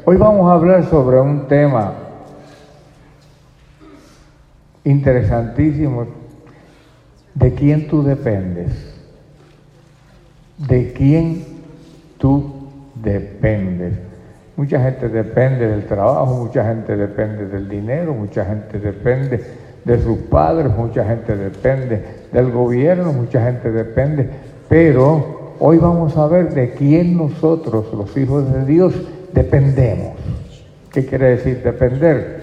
Hoy vamos a hablar sobre un tema interesantísimo. ¿De quién tú dependes? ¿De quién tú dependes? Mucha gente depende del trabajo, mucha gente depende del dinero, mucha gente depende de sus padres, mucha gente depende del gobierno, mucha gente depende, pero hoy vamos a ver de quién nosotros, los hijos de Dios, dependemos. ¿Qué quiere decir depender?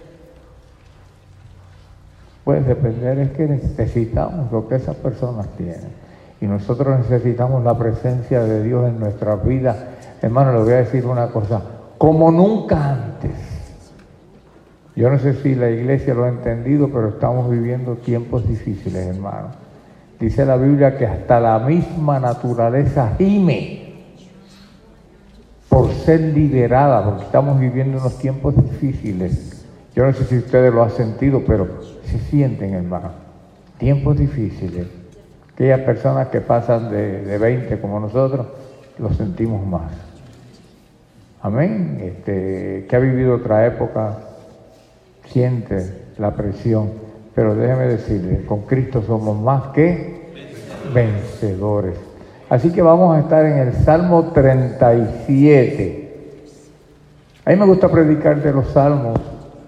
Pues depender es que necesitamos lo que esas personas tienen. Y nosotros necesitamos la presencia de Dios en nuestras vidas. Hermano, le voy a decir una cosa, como nunca antes. Yo no sé si la iglesia lo ha entendido, pero estamos viviendo tiempos difíciles, hermano. Dice la Biblia que hasta la misma naturaleza gime por ser liberada, porque estamos viviendo unos tiempos difíciles. Yo no sé si ustedes lo han sentido, pero se sienten, hermano, tiempos difíciles. Aquellas personas que pasan de 20 como nosotros, lo sentimos más. Amén. Que ha vivido otra época, siente la presión. Pero déjeme decirle, con Cristo somos más que vencedores. Así que vamos a estar en el Salmo 37. A mí me gusta predicar de los salmos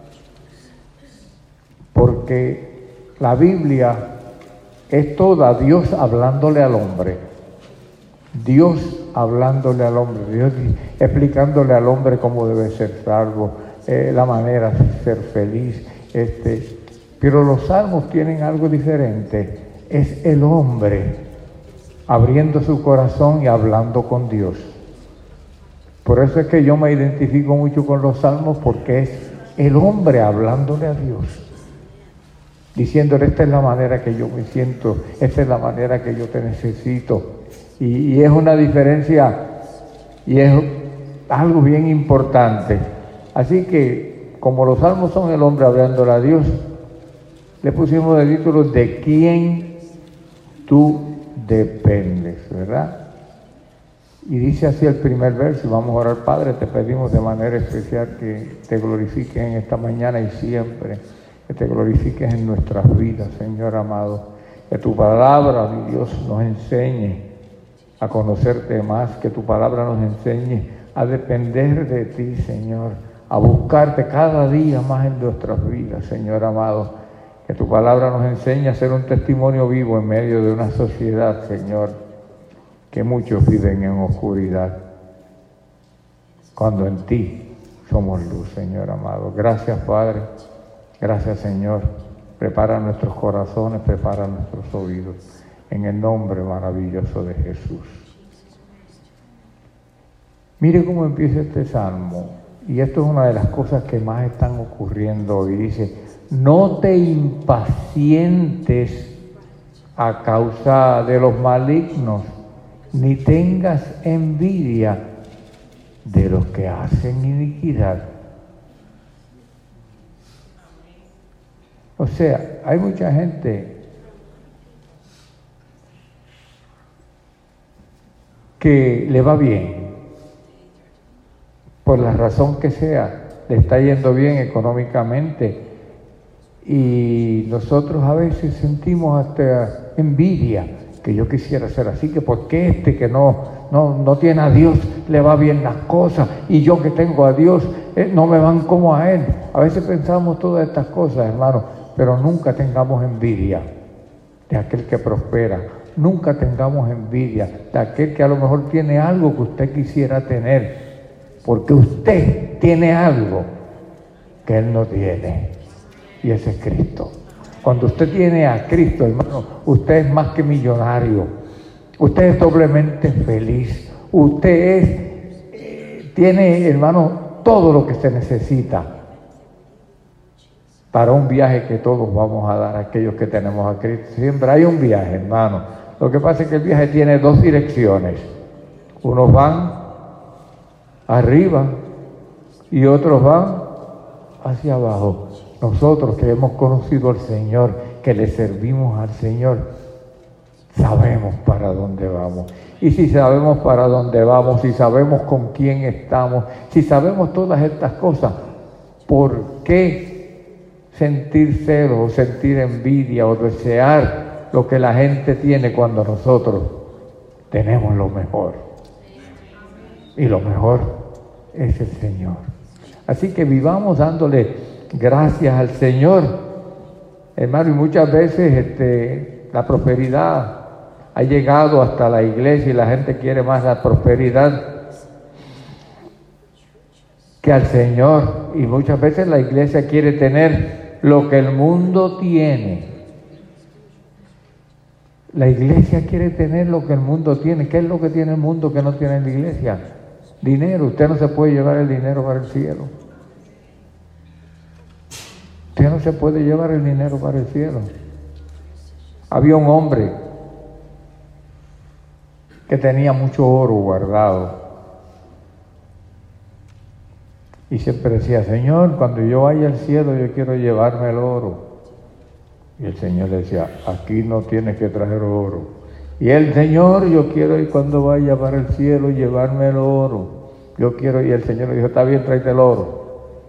porque la Biblia es toda Dios hablándole al hombre. Dios hablándole al hombre, Dios explicándole al hombre cómo debe ser salvo, la manera de ser feliz. Pero los salmos tienen algo diferente. Es el hombre abriendo su corazón y hablando con Dios. Por eso es que yo me identifico mucho con los salmos, porque es el hombre hablándole a Dios, diciéndole: esta es la manera que yo me siento, esta es la manera que yo te necesito. Y es una diferencia, y es algo bien importante. Así que, como los salmos son el hombre hablándole a Dios, le pusimos el título: ¿de quién tú dependes? ¿Verdad? Y dice así el primer verso, y vamos a orar. Padre, te pedimos de manera especial que te glorifiques en esta mañana y siempre, que te glorifiques en nuestras vidas, Señor amado. Que tu palabra, mi Dios, nos enseñe a conocerte más, que tu palabra nos enseñe a depender de ti, Señor, a buscarte cada día más en nuestras vidas, Señor amado. Que tu palabra nos enseñe a ser un testimonio vivo en medio de una sociedad, Señor, que muchos viven en oscuridad, cuando en ti somos luz, Señor amado. Gracias, Padre. Gracias, Señor. Prepara nuestros corazones, prepara nuestros oídos, en el nombre maravilloso de Jesús. Mire cómo empieza este salmo, y esto es una de las cosas que más están ocurriendo hoy. Dice: no te impacientes a causa de los malignos, ni tengas envidia de los que hacen iniquidad. O sea, hay mucha gente que le va bien, por la razón que sea, le está yendo bien económicamente, y nosotros a veces sentimos hasta envidia, que yo quisiera ser así, que porque que no tiene a Dios le va bien las cosas, y yo que tengo a Dios no me van como a Él. A veces pensamos todas estas cosas, hermano, pero nunca tengamos envidia de aquel que prospera. Nunca tengamos envidia de aquel que a lo mejor tiene algo que usted quisiera tener, porque usted tiene algo que Él no tiene, y ese es Cristo. Cuando usted tiene a Cristo, hermano, usted es más que millonario, usted es doblemente feliz, usted tiene, hermano, todo lo que se necesita para un viaje que todos vamos a dar a aquellos que tenemos a Cristo. Siempre hay un viaje, hermano. Lo que pasa es que el viaje tiene dos direcciones. Unos van arriba y otros van hacia abajo. Nosotros que hemos conocido al Señor, que le servimos al Señor, sabemos para dónde vamos. Y si sabemos para dónde vamos, si sabemos con quién estamos, si sabemos todas estas cosas, ¿por qué sentir celos o sentir envidia o desear lo que la gente tiene cuando nosotros tenemos lo mejor? Y lo mejor es el Señor. Así que vivamos dándole gracias al Señor, hermano. Y muchas veces la prosperidad ha llegado hasta la iglesia y la gente quiere más la prosperidad que al Señor. Y muchas veces la iglesia quiere tener lo que el mundo tiene. La iglesia quiere tener lo que el mundo tiene. ¿Qué es lo que tiene el mundo que no tiene la iglesia? Dinero. Usted no se puede llevar el dinero para el cielo. Usted no se puede llevar el dinero para el cielo. Había un hombre que tenía mucho oro guardado y siempre decía: Señor, cuando yo vaya al cielo yo quiero llevarme el oro. Y el Señor le decía: aquí no tienes que traer oro. Y el Señor, yo quiero ir cuando vaya para el cielo llevarme el oro. Yo quiero. Y el Señor le dijo: está bien, tráete el oro.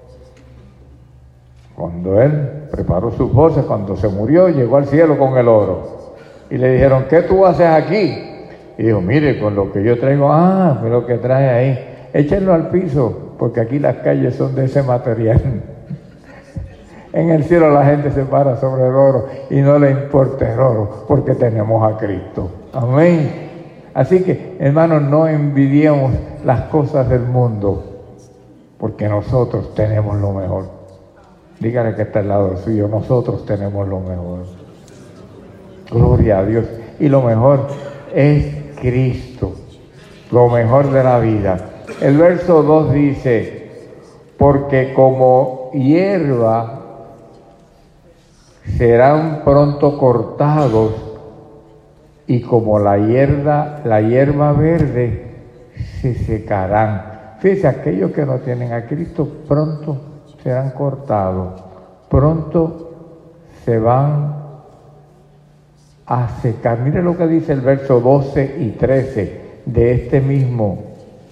Cuando él preparó sus bolsas, cuando se murió, llegó al cielo con el oro. Y le dijeron: ¿qué tú haces aquí? Y dijo: mire, con lo que yo traigo, lo que trae ahí, échenlo al piso, porque aquí las calles son de ese material. En el cielo la gente se para sobre el oro y no le importa el oro, porque tenemos a Cristo. Amén. Así que, hermanos, no envidiemos las cosas del mundo, porque nosotros tenemos lo mejor. Dígale que está al lado suyo: nosotros tenemos lo mejor. Gloria a Dios. Y lo mejor es Cristo, lo mejor de la vida. El verso 2 dice: porque como hierba serán pronto cortados, y como la hierba verde se secarán. Fíjense, aquellos que no tienen a Cristo pronto serán cortados, pronto se van a secar. Mire lo que dice el verso 12 y 13 de este mismo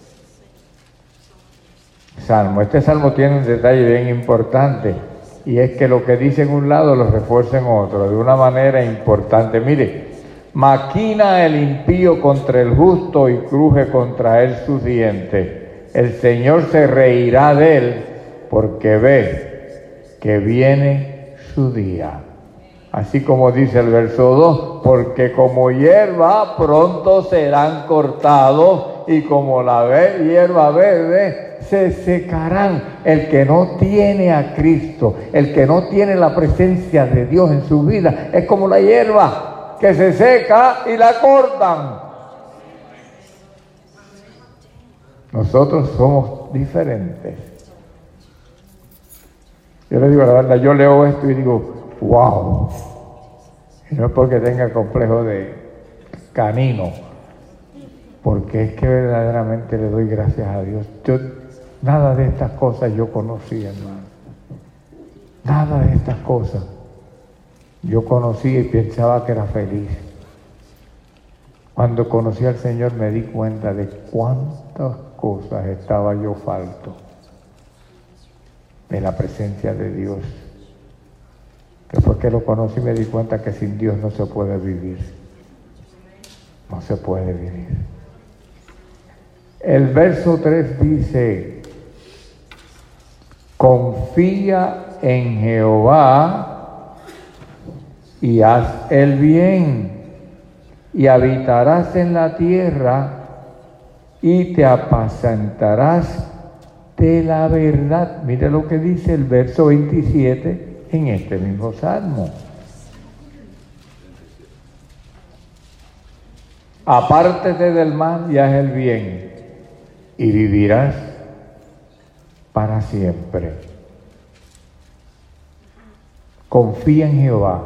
salmo. Este salmo tiene un detalle bien importante, y es que lo que dice en un lado lo refuerza en otro, de una manera importante. Mire: maquina el impío contra el justo y cruje contra él sus dientes. El Señor se reirá de él, porque ve que viene su día. Así como dice el verso 2, porque como hierba pronto serán cortados, y como la hierba verde se secarán. El que no tiene a Cristo, el que no tiene la presencia de Dios en su vida, es como la hierba que se seca y la cortan. Nosotros somos diferentes. Yo le digo la verdad, yo leo esto y digo: wow. Y no es porque tenga complejo de canino, porque es que verdaderamente le doy gracias a Dios. Nada de estas cosas yo conocía, hermano. Nada de estas cosas yo conocía y pensaba que era feliz. Cuando conocí al Señor me di cuenta de cuántas cosas estaba yo falto de la presencia de Dios. Después que lo conocí me di cuenta que sin Dios no se puede vivir. No se puede vivir. El verso 3 dice: confía en Jehová y haz el bien, y habitarás en la tierra y te apacentarás de la verdad. Mire lo que dice el verso 27 en este mismo salmo. Apártate del mal y haz el bien, y vivirás para siempre. Confía en Jehová.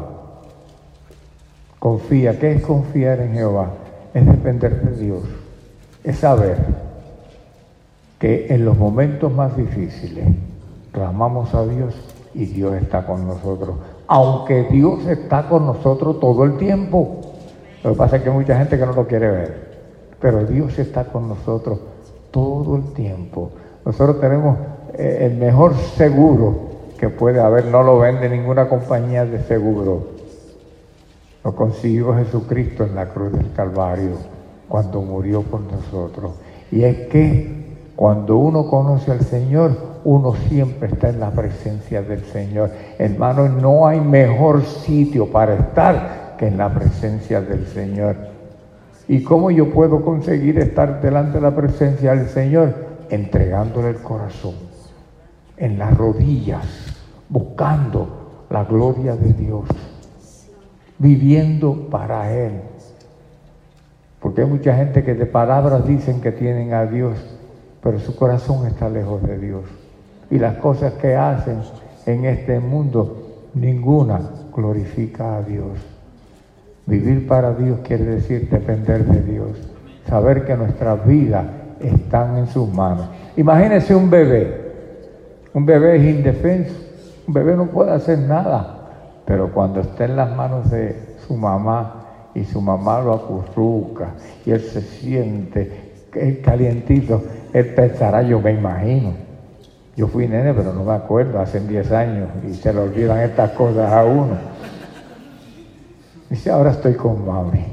Confía. ¿Qué es confiar en Jehová? Es depender de Dios. Es saber que en los momentos más difíciles clamamos a Dios y Dios está con nosotros. Aunque Dios está con nosotros todo el tiempo. Lo que pasa es que hay mucha gente que no lo quiere ver. pero Dios está con nosotros todo el tiempo. Nosotros tenemos el mejor seguro que puede haber, no lo vende ninguna compañía de seguro. Lo consiguió Jesucristo en la cruz del Calvario, cuando murió por nosotros. Y es que cuando uno conoce al Señor, uno siempre está en la presencia del Señor. Hermanos, no hay mejor sitio para estar que en la presencia del Señor. ¿Y cómo yo puedo conseguir estar delante de la presencia del Señor? Entregándole el corazón, en las rodillas, buscando la gloria de Dios, viviendo para Él. Porque hay mucha gente que de palabras dicen que tienen a Dios, pero su corazón está lejos de Dios. Y las cosas que hacen en este mundo, ninguna glorifica a Dios. Vivir para Dios quiere decir depender de Dios, saber que nuestras vidas están en sus manos. Imagínense un bebé es indefenso, un bebé no puede hacer nada, pero cuando está en las manos de su mamá y su mamá lo acurruca y él se siente calientito, él pensará, yo me imagino, yo fui nene pero no me acuerdo, hace 10 años y se le olvidan estas cosas a uno. Dice, ahora estoy con mami,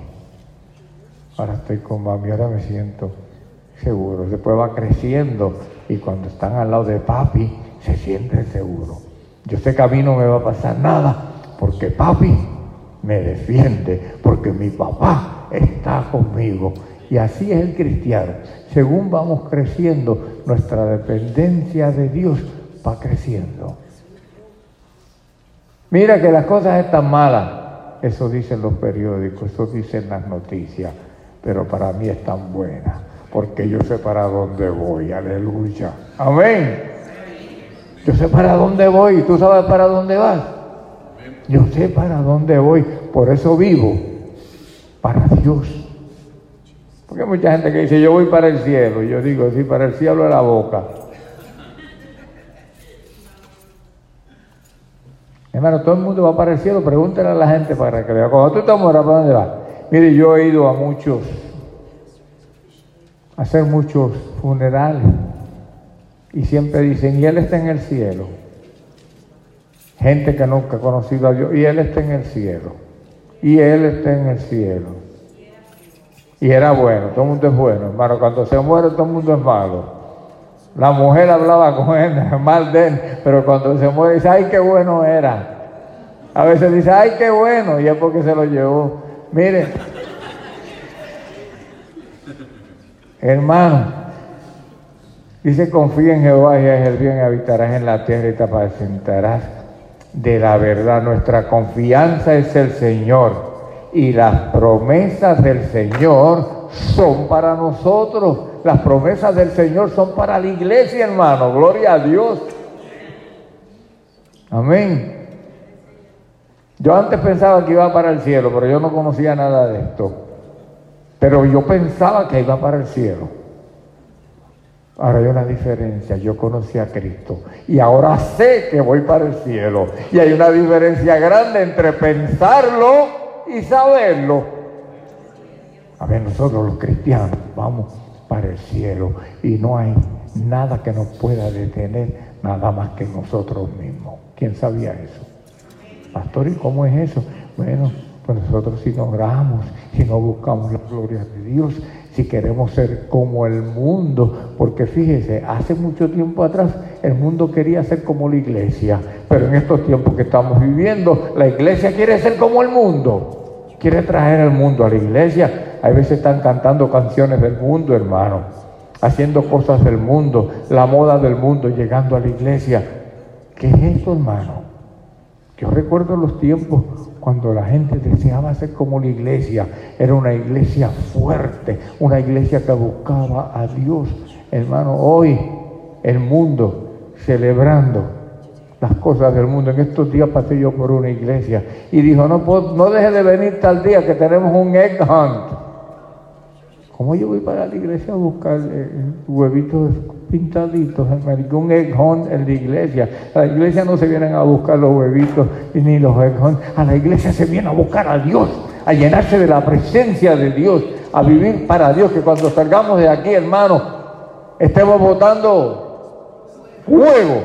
ahora me siento seguro. Después va creciendo y cuando están al lado de papi se siente seguro. Yo sé que a mí no me va a pasar nada porque papi me defiende, porque mi papá está conmigo. Y así es el cristiano. Según vamos creciendo, nuestra dependencia de Dios va creciendo. Mira que las cosas están malas, eso dicen los periódicos, eso dicen las noticias, pero para mí están buenas, porque yo sé para dónde voy, aleluya, amén. Yo sé para dónde voy, ¿y tú sabes para dónde vas? Yo sé para dónde voy, por eso vivo para Dios. Porque hay mucha gente que dice, yo voy para el cielo. Yo digo, sí, para el cielo de la boca. Hermano, todo el mundo va para el cielo, pregúntale a la gente para que vea. Cuando tú te mueras, ¿para dónde vas? Mire, yo he ido a hacer muchos funerales. Y siempre dicen, y él está en el cielo. Gente que nunca ha conocido a Dios, y él está en el cielo. Y él está en el cielo. Y era bueno, todo el mundo es bueno, hermano. Cuando se muere, todo el mundo es malo. La mujer hablaba con él, mal de él, pero cuando se muere dice, ay, qué bueno era. A veces dice, ay, qué bueno, y es porque se lo llevó. Miren, hermano, dice, confía en Jehová y haz el bien, habitarás en la tierra y te apacentarás de la verdad. Nuestra confianza es el Señor. Y las promesas del Señor son para nosotros. Las promesas del Señor son para la iglesia, hermano. Gloria a Dios. Amén. Yo antes pensaba que iba para el cielo, pero yo no conocía nada de esto. Pero yo pensaba que iba para el cielo. Ahora hay una diferencia. Yo conocí a Cristo y ahora sé que voy para el cielo. Y hay una diferencia grande entre pensarlo y saberlo. A ver, nosotros los cristianos vamos para el cielo y no hay nada que nos pueda detener, nada más que nosotros mismos. ¿Quién sabía eso? Pastor, ¿y cómo es eso? Bueno, pues nosotros si no oramos, si no buscamos la gloria de Dios, si queremos ser como el mundo, porque fíjese, hace mucho tiempo atrás el mundo quería ser como la iglesia, pero en estos tiempos que estamos viviendo, la iglesia quiere ser como el mundo. Quiere traer el mundo a la iglesia. Hay veces están cantando canciones del mundo, hermano, haciendo cosas del mundo, la moda del mundo, llegando a la iglesia. ¿Qué es esto, hermano? Yo recuerdo los tiempos cuando la gente deseaba ser como la iglesia. Era una iglesia fuerte, una iglesia que buscaba a Dios. Hermano, hoy el mundo celebrando las cosas del mundo. En estos días pasé yo por una iglesia y dijo, no deje de venir tal día que tenemos un egg hunt. ¿Cómo yo voy para la iglesia a buscar huevitos pintaditos? Un egg hunt en la iglesia. A la iglesia no se vienen a buscar los huevitos ni los egg hunt. A la iglesia se viene a buscar a Dios, a llenarse de la presencia de Dios, a vivir para Dios, que cuando salgamos de aquí, hermano, estemos botando fuego.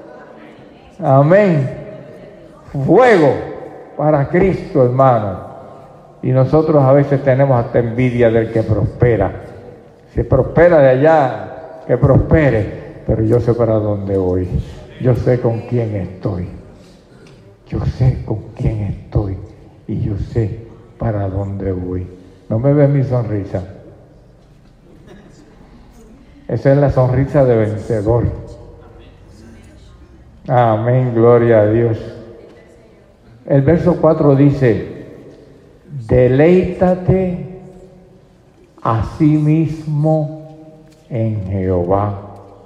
Amén. Fuego para Cristo, hermano. Y nosotros a veces tenemos hasta envidia del que prospera. Si prospera de allá, que prospere. Pero yo sé para dónde voy. Yo sé con quién estoy. Yo sé con quién estoy. Y yo sé para dónde voy. ¿No me ves mi sonrisa? Esa es la sonrisa de vencedor. Amén, gloria a Dios. El verso 4 dice: deleítate a sí mismo en Jehová,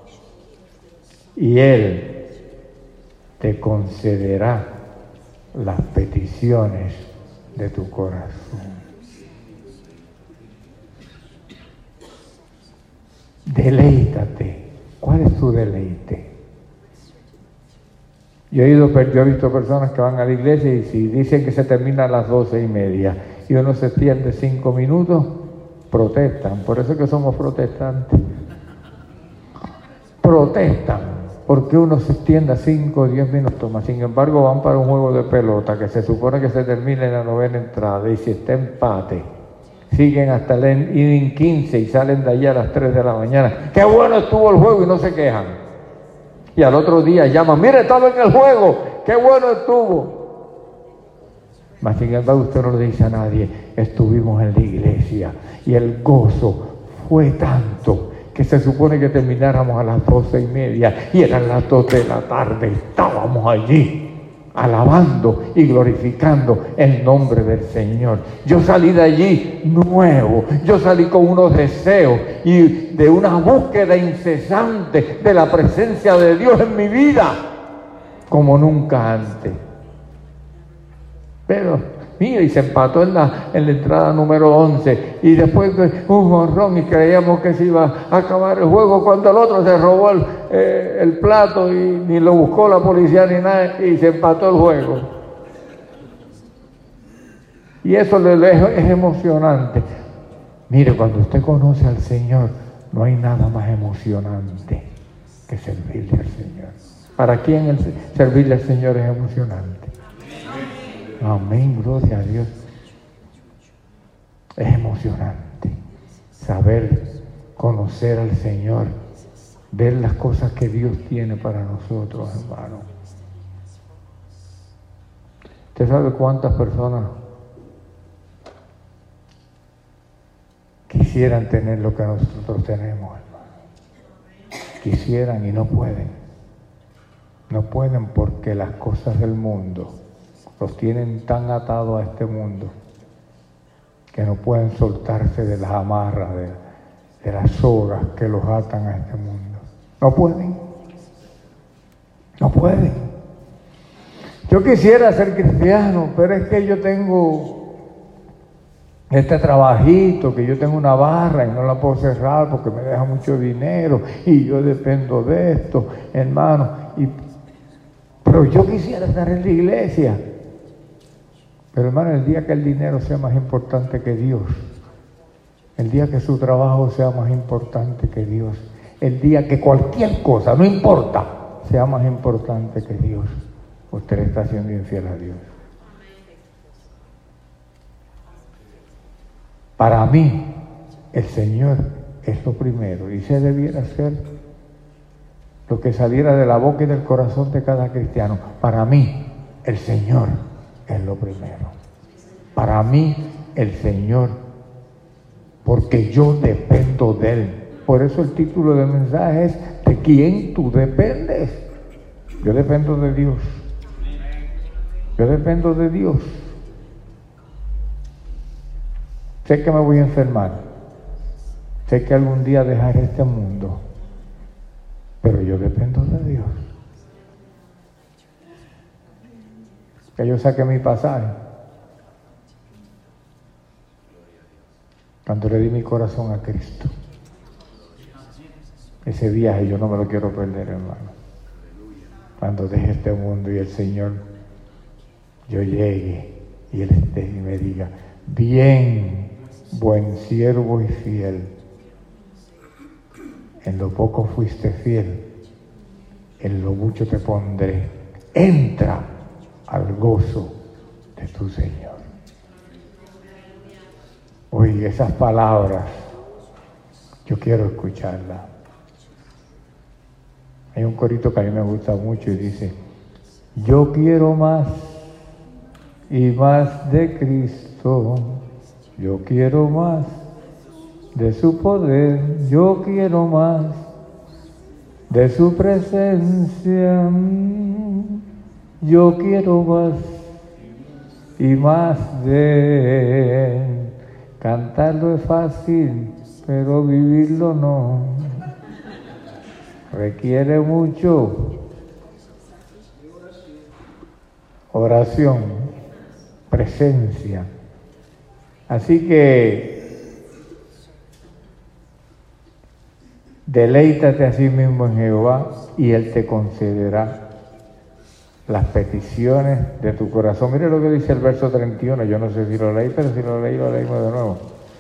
y Él te concederá las peticiones de tu corazón. Deleítate. ¿Cuál es tu deleite? Yo he visto personas que van a la iglesia y si dicen que se termina a las 12:30 y uno se extiende 5 minutos, protestan. Por eso es que somos protestantes. Protestan porque uno se extienda 5 o 10 minutos más. Sin embargo, van para un juego de pelota que se supone que se termina en la 9ª entrada, y si está empate, siguen hasta el inning 15 y salen de allá a las 3 de la mañana. ¡Qué bueno estuvo el juego! Y no se quejan. Y al otro día llaman: mire, estaba en el juego, ¡qué bueno estuvo! Mas sin embargo usted no le dice a nadie: estuvimos en la iglesia y el gozo fue tanto que se supone que termináramos a las 12:30 y eran las 2 de la tarde. Estábamos allí alabando y glorificando el nombre del Señor. Yo salí de allí nuevo, yo salí con unos deseos y de una búsqueda incesante de la presencia de Dios en mi vida como nunca antes. Pero mira, y se empató en la entrada número 11 y después un jonrón y creíamos que se iba a acabar el juego cuando el otro se robó el plato y ni lo buscó la policía ni nada y se empató el juego. Y eso es emocionante. Mire, cuando usted conoce al Señor, no hay nada más emocionante que servirle al Señor. ¿Para quién servirle al Señor es emocionante? Amén, gloria a Dios. Es emocionante saber, conocer al Señor, ver las cosas que Dios tiene para nosotros, hermano. ¿Usted sabe cuántas personas quisieran tener lo que nosotros tenemos, hermano? Quisieran y no pueden. No pueden porque las cosas del mundo los tienen tan atados a este mundo que no pueden soltarse de las amarras, de las sogas que los atan a este mundo. No pueden. No pueden. Yo quisiera ser cristiano, pero es que yo tengo este trabajito, que yo tengo una barra y no la puedo cerrar porque me deja mucho dinero y yo dependo de esto, hermano. Pero yo quisiera estar en la iglesia. Pero hermano, el día que el dinero sea más importante que Dios, el día que su trabajo sea más importante que Dios, el día que cualquier cosa, no importa, sea más importante que Dios, usted le está siendo infiel a Dios. Para mí, el Señor es lo primero, y ese debiera ser lo que saliera de la boca y del corazón de cada cristiano. Para mí, el Señor es lo primero. Para mí, el Señor, porque yo dependo de Él. Por eso el título del mensaje es: ¿de quién tú dependes? Yo dependo de Dios. Yo dependo de Dios. Sé que me voy a enfermar. Sé que algún día dejaré este mundo. Pero yo dependo de Dios. Que yo saque mi pasaje. Cuando le di mi corazón a Cristo. Ese viaje yo no me lo quiero perder, hermano. Cuando deje este mundo y el Señor, yo llegue y Él esté y me diga: bien, buen siervo y fiel. En lo poco fuiste fiel, en lo mucho te pondré. Entra al gozo de tu Señor. Oye, esas palabras, yo quiero escucharlas. Hay un corito que a mí me gusta mucho y dice: yo quiero más y más de Cristo, yo quiero más de su poder, yo quiero más de su presencia, yo quiero más y más de él. Cantarlo es fácil, pero vivirlo no. Requiere mucho oración, presencia. Así que deleítate a sí mismo en Jehová y Él te concederá las peticiones de tu corazón. Mire lo que dice el verso 31, yo no sé si lo leí, pero si lo leí, lo leímos de nuevo.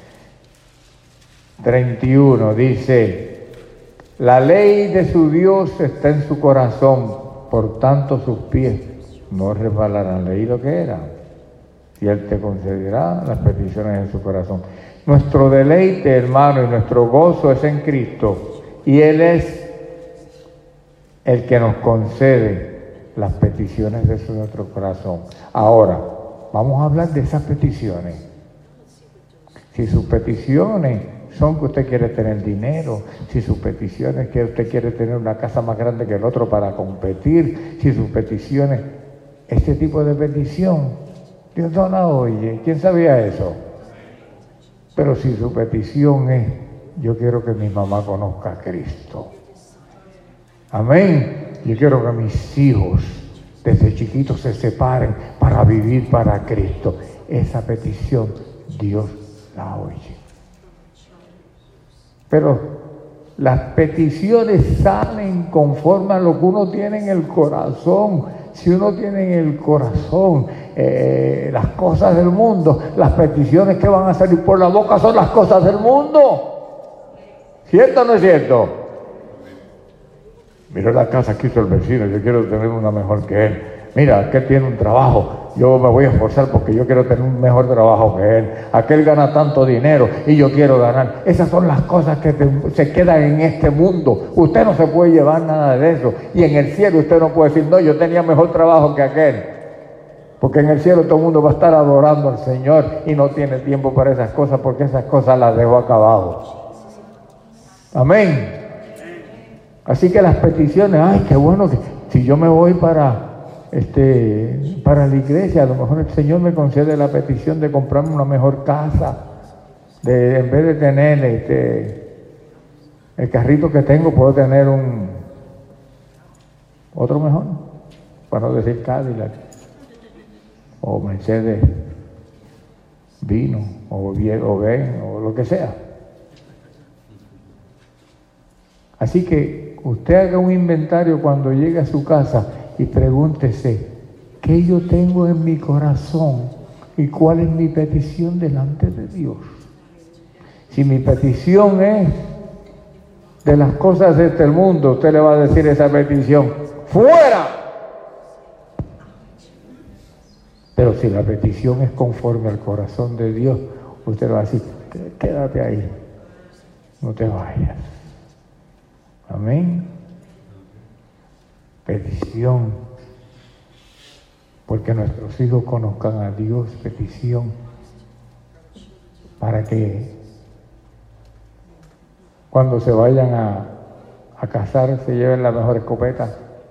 31 dice: la ley de su Dios está en su corazón, por tanto sus pies no resbalarán. Leí lo que era. Y Él te concederá las peticiones de su corazón. Nuestro deleite, hermano, y nuestro gozo es en Cristo. Y Él es el que nos concede las peticiones de nuestro corazón. Ahora, vamos a hablar de esas peticiones. Si sus peticiones son que usted quiere tener dinero, si sus peticiones que usted quiere tener una casa más grande que el otro para competir, si sus peticiones, este tipo de petición, Dios no la oye. ¿Quién sabía eso? Pero si su petición es: yo quiero que mi mamá conozca a Cristo. Amén. Yo quiero que mis hijos desde chiquitos se separen para vivir para Cristo. Esa petición Dios la oye. Pero las peticiones salen conforme a lo que uno tiene en el corazón. Si uno tiene en el corazón las cosas del mundo, las peticiones que van a salir por la boca son las cosas del mundo. ¿Cierto o no es cierto? Mira la casa que hizo el vecino, yo quiero tener una mejor que él. Mira, aquel tiene un trabajo, yo me voy a esforzar porque yo quiero tener un mejor trabajo que él. Aquel gana tanto dinero y yo quiero ganar. Esas son las cosas que se quedan en este mundo. Usted no se puede llevar nada de eso. Y en el cielo usted no puede decir: no, yo tenía mejor trabajo que aquel. Porque en el cielo todo el mundo va a estar adorando al Señor y no tiene tiempo para esas cosas, porque esas cosas las dejó acabadas. Amén. Así que las peticiones, ay, qué bueno que si yo me voy para la iglesia, a lo mejor el Señor me concede la petición de comprarme una mejor casa, en vez de tener el carrito que tengo, puedo tener otro mejor, para no decir Cadillac, o Mercedes Vino, o Ben, o lo que sea. Así que usted haga un inventario cuando llegue a su casa y pregúntese: ¿qué yo tengo en mi corazón y cuál es mi petición delante de Dios? Si mi petición es de las cosas de este mundo, usted le va a decir esa petición: ¡fuera! Pero si la petición es conforme al corazón de Dios, usted le va a decir: quédate ahí, no te vayas. Amén. Petición, porque nuestros hijos conozcan a Dios. Petición, para que cuando se vayan a casar se lleven la mejor escopeta.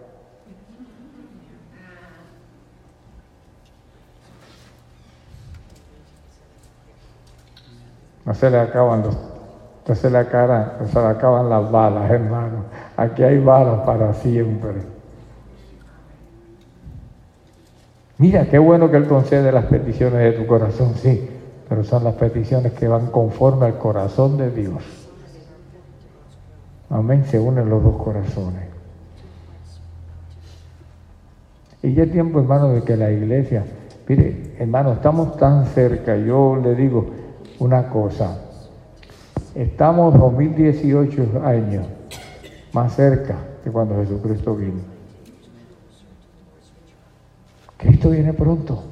No se le acaban se le acaban las balas, hermano. Aquí hay balas para siempre. Mira, qué bueno que Él concede las peticiones de tu corazón, sí, pero son las peticiones que van conforme al corazón de Dios. Amén, se unen los dos corazones. Y ya es tiempo, hermano, de que la iglesia, mire, hermano, estamos tan cerca, yo le digo, una cosa. Estamos 2018 años más cerca que cuando Jesucristo vino. Cristo viene pronto.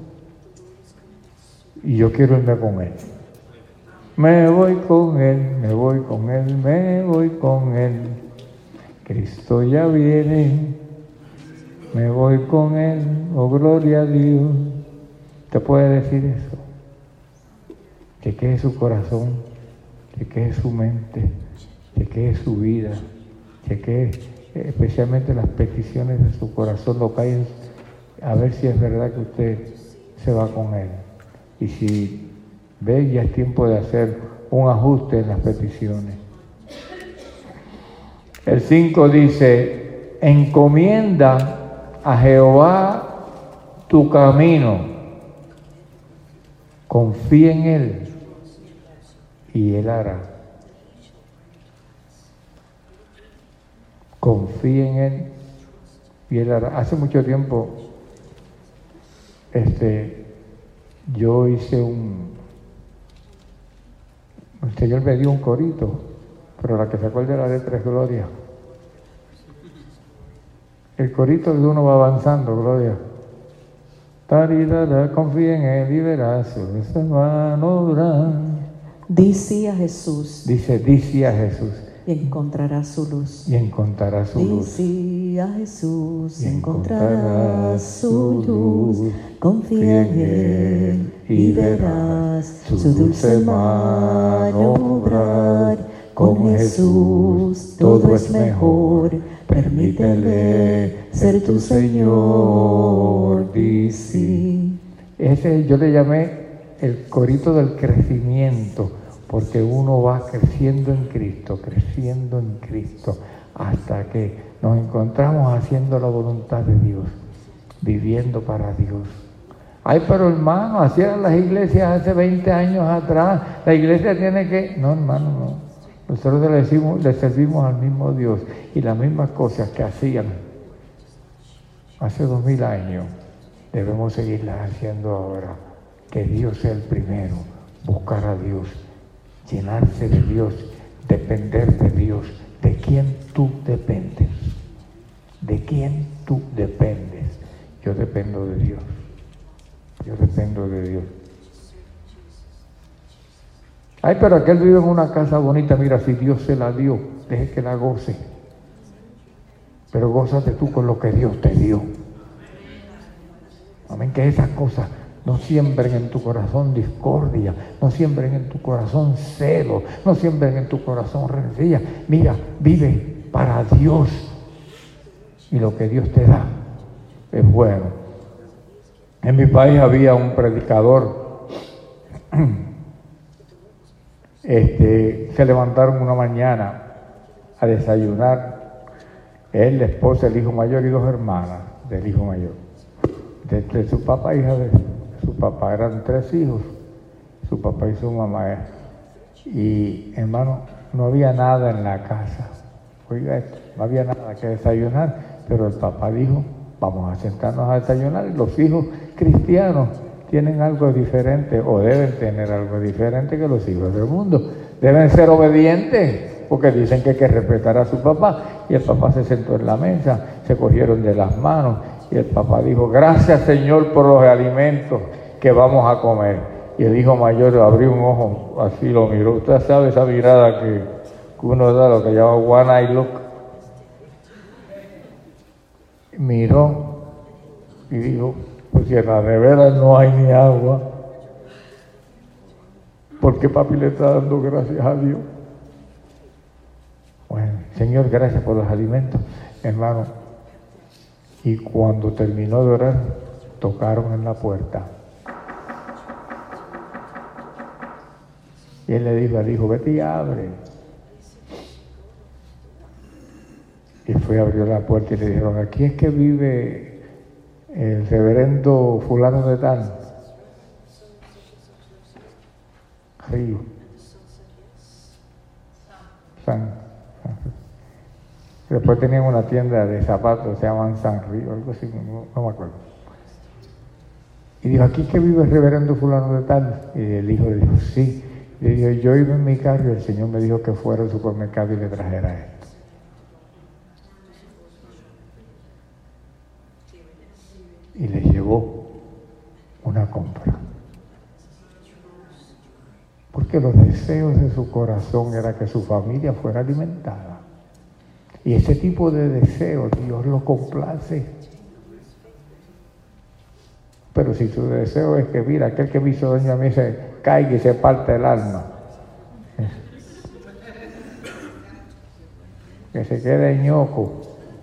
Y yo quiero irme con Él. Me voy con Él, me voy con Él, me voy con Él. Cristo ya viene, me voy con Él, oh gloria a Dios. ¿Te puede decir eso? Que quede su corazón, que quede su mente, que quede su vida, que quede especialmente las peticiones de su corazón, lo callen, a ver si es verdad que usted se va con Él. Y si ve, ya es tiempo de hacer un ajuste en las peticiones. El 5 dice, encomienda a Jehová tu camino, confía en Él y Él hará. Confía en Él y Él hará. Hace mucho tiempo, yo hice el Señor me dio un corito, pero la que sacó el de la letra es Gloria. El corito de uno va avanzando, Gloria. Taridada, confía en Él y verás sus hermanos durán. Dice a Jesús. Dice aJesús. Y encontrará su luz. Y encontrará su luz. Dice a Jesús, y encontrará su luz. Confía en Él y verás su dulce mano obrar. Con Jesús todo es mejor. Permítele ser tu Señor. Dice. Ese yo le llamé el corito del crecimiento, porque uno va creciendo en Cristo, hasta que nos encontramos haciendo la voluntad de Dios, viviendo para Dios. Ay, pero hermano, así eran las iglesias hace 20 años atrás. La iglesia tiene que... No, hermano, no. Nosotros le servimos al mismo Dios y las mismas cosas que hacían hace 2000 años, debemos seguirlas haciendo ahora. Que Dios sea el primero, buscar a Dios, llenarse de Dios, depender de Dios. ¿De quién tú dependes? ¿De quién tú dependes? Yo dependo de Dios. Yo dependo de Dios. Ay, pero aquel vive en una casa bonita. Mira, si Dios se la dio, deje que la goce. Pero gózate tú con lo que Dios te dio. Amén, que esas cosas no siembren en tu corazón discordia, no siembren en tu corazón celo, no siembren en tu corazón rencilla. Mira, vive para Dios y lo que Dios te da es bueno. En mi país había un predicador, se levantaron una mañana a desayunar, él, la esposa, el hijo mayor y 2 hermanas del hijo mayor. De su papá, hija de su papá, eran 3 hijos, su papá y su mamá. Y hermano, no había nada en la casa. Oiga esto, no había nada que desayunar, pero el papá dijo, vamos a sentarnos a desayunar. Y los hijos cristianos tienen algo diferente, o deben tener algo diferente que los hijos del mundo. Deben ser obedientes, porque dicen que hay que respetar a su papá. Y el papá se sentó en la mesa, se cogieron de las manos, y el papá dijo, gracias Señor por los alimentos que vamos a comer. Y el hijo mayor abrió un ojo, así lo miró. Usted sabe esa mirada que uno da, lo que llama one eye look. Miró y dijo, pues si en la nevera no hay ni agua, ¿por qué papi le está dando gracias a Dios? Bueno, Señor, gracias por los alimentos, hermano. Y cuando terminó de orar, tocaron en la puerta. Y él le dijo al hijo, vete y abre. Y fue, abrió la puerta y le dijeron, aquí es que vive el reverendo fulano de tal. Río. Después tenían una tienda de zapatos, se llaman San Río, algo así, no me acuerdo. Y dijo, aquí es que vive el reverendo fulano de tal. Y el hijo le dijo, sí. Y dije, yo iba en mi carro y el Señor me dijo que fuera al supermercado y le trajera esto. Y le llevó una compra. Porque los deseos de su corazón era que su familia fuera alimentada. Y ese tipo de deseos Dios lo complace. Pero si su deseo es que, mira, aquel que me hizo daño a mí se caiga y se parte el alma, que se quede ñoco.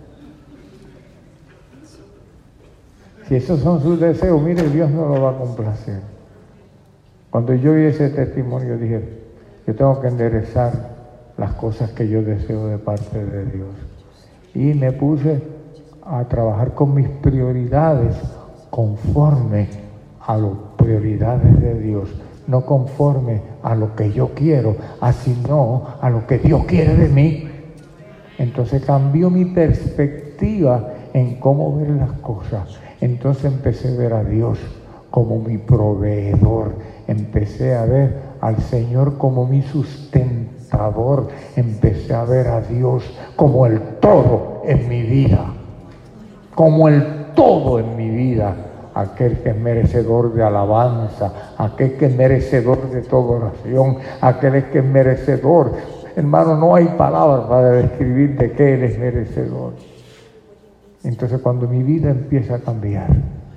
Si esos son sus deseos, mire, Dios no lo va a complacer. Cuando yo oí ese testimonio dije, yo tengo que enderezar las cosas que yo deseo de parte de Dios. Y me puse a trabajar con mis prioridades conforme a las prioridades de Dios, no conforme a lo que yo quiero, sino a lo que Dios quiere de mí. Entonces cambió mi perspectiva en cómo ver las cosas. Entonces empecé a ver a Dios como mi proveedor, empecé a ver al Señor como mi sustentador, empecé a ver a Dios como el todo en mi vida, como el todo en mi vida, aquel que es merecedor de alabanza, aquel que es merecedor de toda oración, aquel que es merecedor. Hermano, no hay palabras para describir de qué Él es merecedor. Entonces cuando mi vida empieza a cambiar,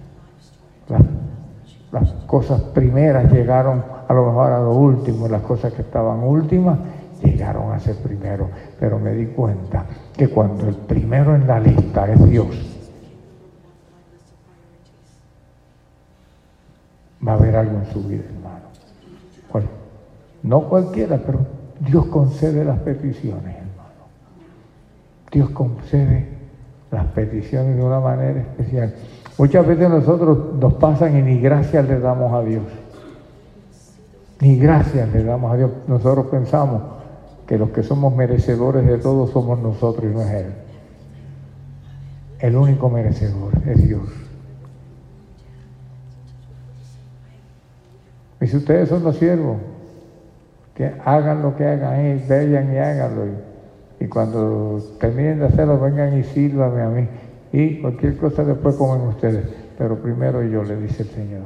las cosas primeras llegaron a lo mejor a lo último, las cosas que estaban últimas llegaron a ser primero, pero me di cuenta que cuando el primero en la lista es Dios, va a haber algo en su vida, hermano. No cualquiera, pero Dios concede las peticiones, hermano. Dios concede las peticiones de una manera especial. Muchas veces nosotros nos pasan y ni gracias le damos a Dios. Ni gracias le damos a Dios. Nosotros pensamos que los que somos merecedores de todo somos nosotros y no es Él. El único merecedor es Dios. Y si ustedes son los siervos, que hagan lo que hagan, vayan y háganlo. Y cuando terminen de hacerlo, vengan y sírvanme a mí. Y cualquier cosa después comen ustedes. Pero primero yo, le dice el Señor.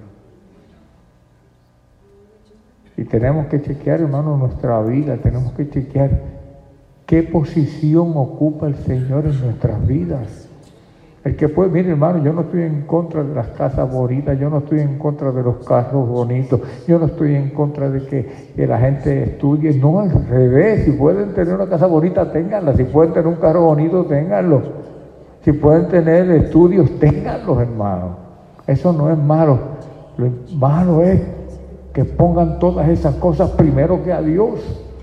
Y tenemos que chequear, hermano, nuestra vida. Tenemos que chequear qué posición ocupa el Señor en nuestras vidas. El que puede, mire, hermano, yo no estoy en contra de las casas bonitas, yo no estoy en contra de los carros bonitos, yo no estoy en contra de que la gente estudie. No, al revés. Si pueden tener una casa bonita, ténganla. Si pueden tener un carro bonito, ténganlo. Si pueden tener estudios, ténganlos, hermano. Eso no es malo. Lo malo es que pongan todas esas cosas primero que a Dios.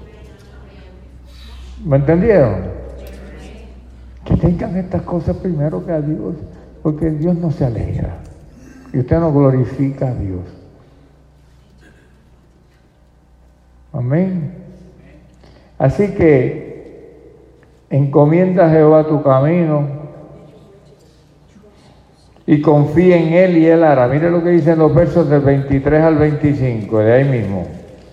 ¿Me entendieron? Que tengan estas cosas primero que a Dios, porque Dios no se alegra y usted no glorifica a Dios. Amén. Así que encomienda a Jehová tu camino y confía en Él y Él hará. Mire lo que dicen los versos del 23 al 25, de ahí mismo.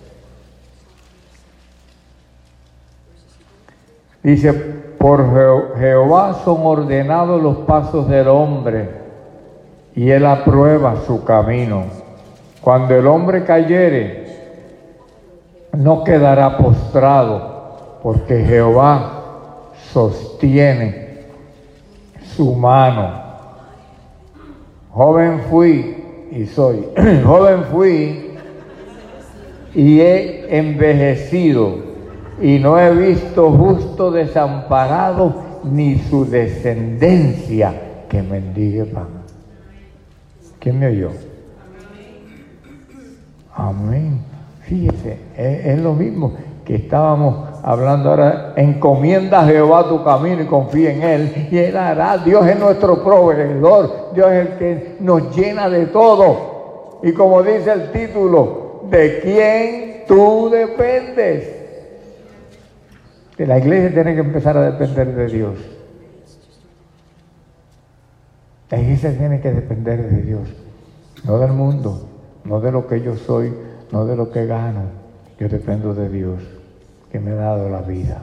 Dice, por Jehová son ordenados los pasos del hombre, y Él aprueba su camino. Cuando el hombre cayere, no quedará postrado, porque Jehová sostiene su mano. Joven fui y soy, joven fui y he envejecido, y no he visto justo desamparado, ni su descendencia que mendigue pan. ¿Quién me oyó? Amén. Fíjese, es lo mismo que estábamos hablando ahora. Encomienda a Jehová tu camino y confía en Él, y Él hará. Dios es nuestro proveedor, Dios es el que nos llena de todo. Y como dice el título, ¿de quién tú dependes? Que la iglesia tiene que empezar a depender de Dios. La iglesia tiene que depender de Dios, no del mundo, no de lo que yo soy, no de lo que gano. Yo dependo de Dios, que me ha dado la vida,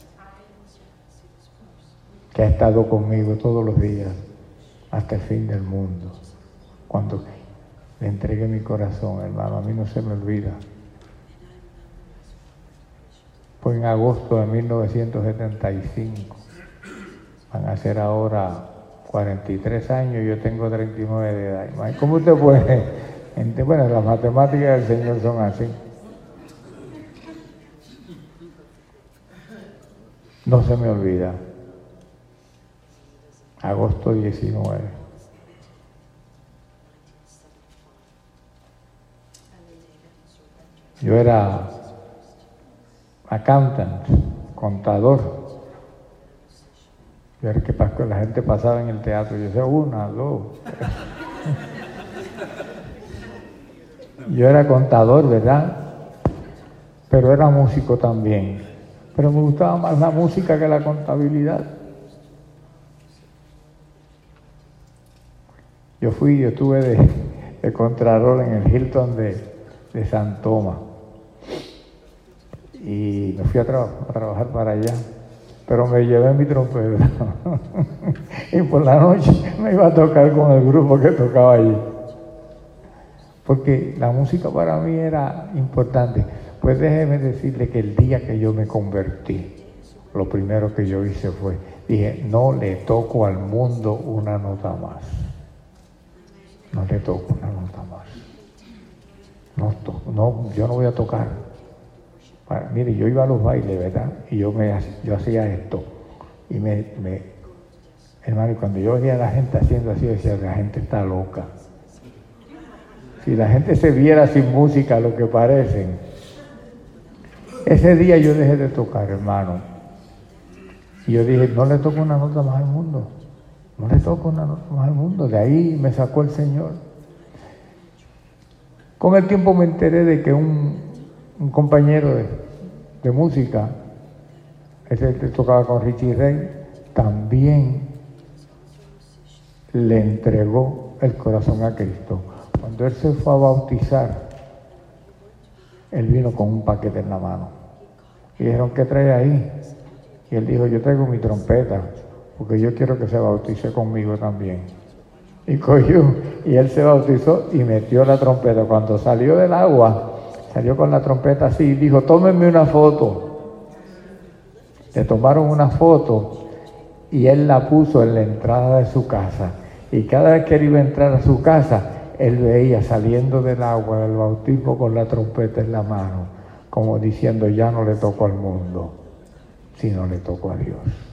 que ha estado conmigo todos los días hasta el fin del mundo. Cuando le entregué mi corazón, hermano, a mí no se me olvida. Fue en agosto de 1975. Van a ser ahora 43 años, yo tengo 39 de edad. ¿Cómo usted puede? Bueno, las matemáticas del Señor son así. No se me olvida. Agosto 19. Yo era accountant, contador. Yo era que la gente pasaba en el teatro. Yo decía, 1, 2. Yo era contador, ¿verdad? Pero era músico también. Pero me gustaba más la música que la contabilidad. Yo estuve de contralor en el Hilton de San Tomás. Y me fui a trabajar para allá. Pero me llevé mi trompeta. Y por la noche me iba a tocar con el grupo que tocaba allí. Porque la música para mí era importante. Pues déjeme decirle que el día que yo me convertí, lo primero que yo hice fue, dije, no le toco al mundo una nota más. No le toco una nota más. No, yo no voy a tocar. Mire, yo iba a los bailes, ¿verdad? Y yo hacía esto. Y hermano, y cuando yo veía a la gente haciendo así, yo decía, la gente está loca. Si la gente se viera sin música, lo que parecen. Ese día yo dejé de tocar, hermano. Y yo dije, no le toco una nota más al mundo. No le toco una nota más al mundo. De ahí me sacó el Señor. Con el tiempo me enteré de que un compañero de música, ese que tocaba con Richie Ray, también le entregó el corazón a Cristo. Cuando él se fue a bautizar, él vino con un paquete en la mano. Y dijeron, ¿qué trae ahí? Y él dijo, yo traigo mi trompeta, porque yo quiero que se bautice conmigo también. Y cogió, y él se bautizó y metió la trompeta. Cuando salió del agua, salió con la trompeta así y dijo, tómenme una foto. Le tomaron una foto y él la puso en la entrada de su casa. Y cada vez que él iba a entrar a su casa, él veía saliendo del agua del bautismo con la trompeta en la mano, como diciendo, ya no le toco al mundo, sino le toco a Dios.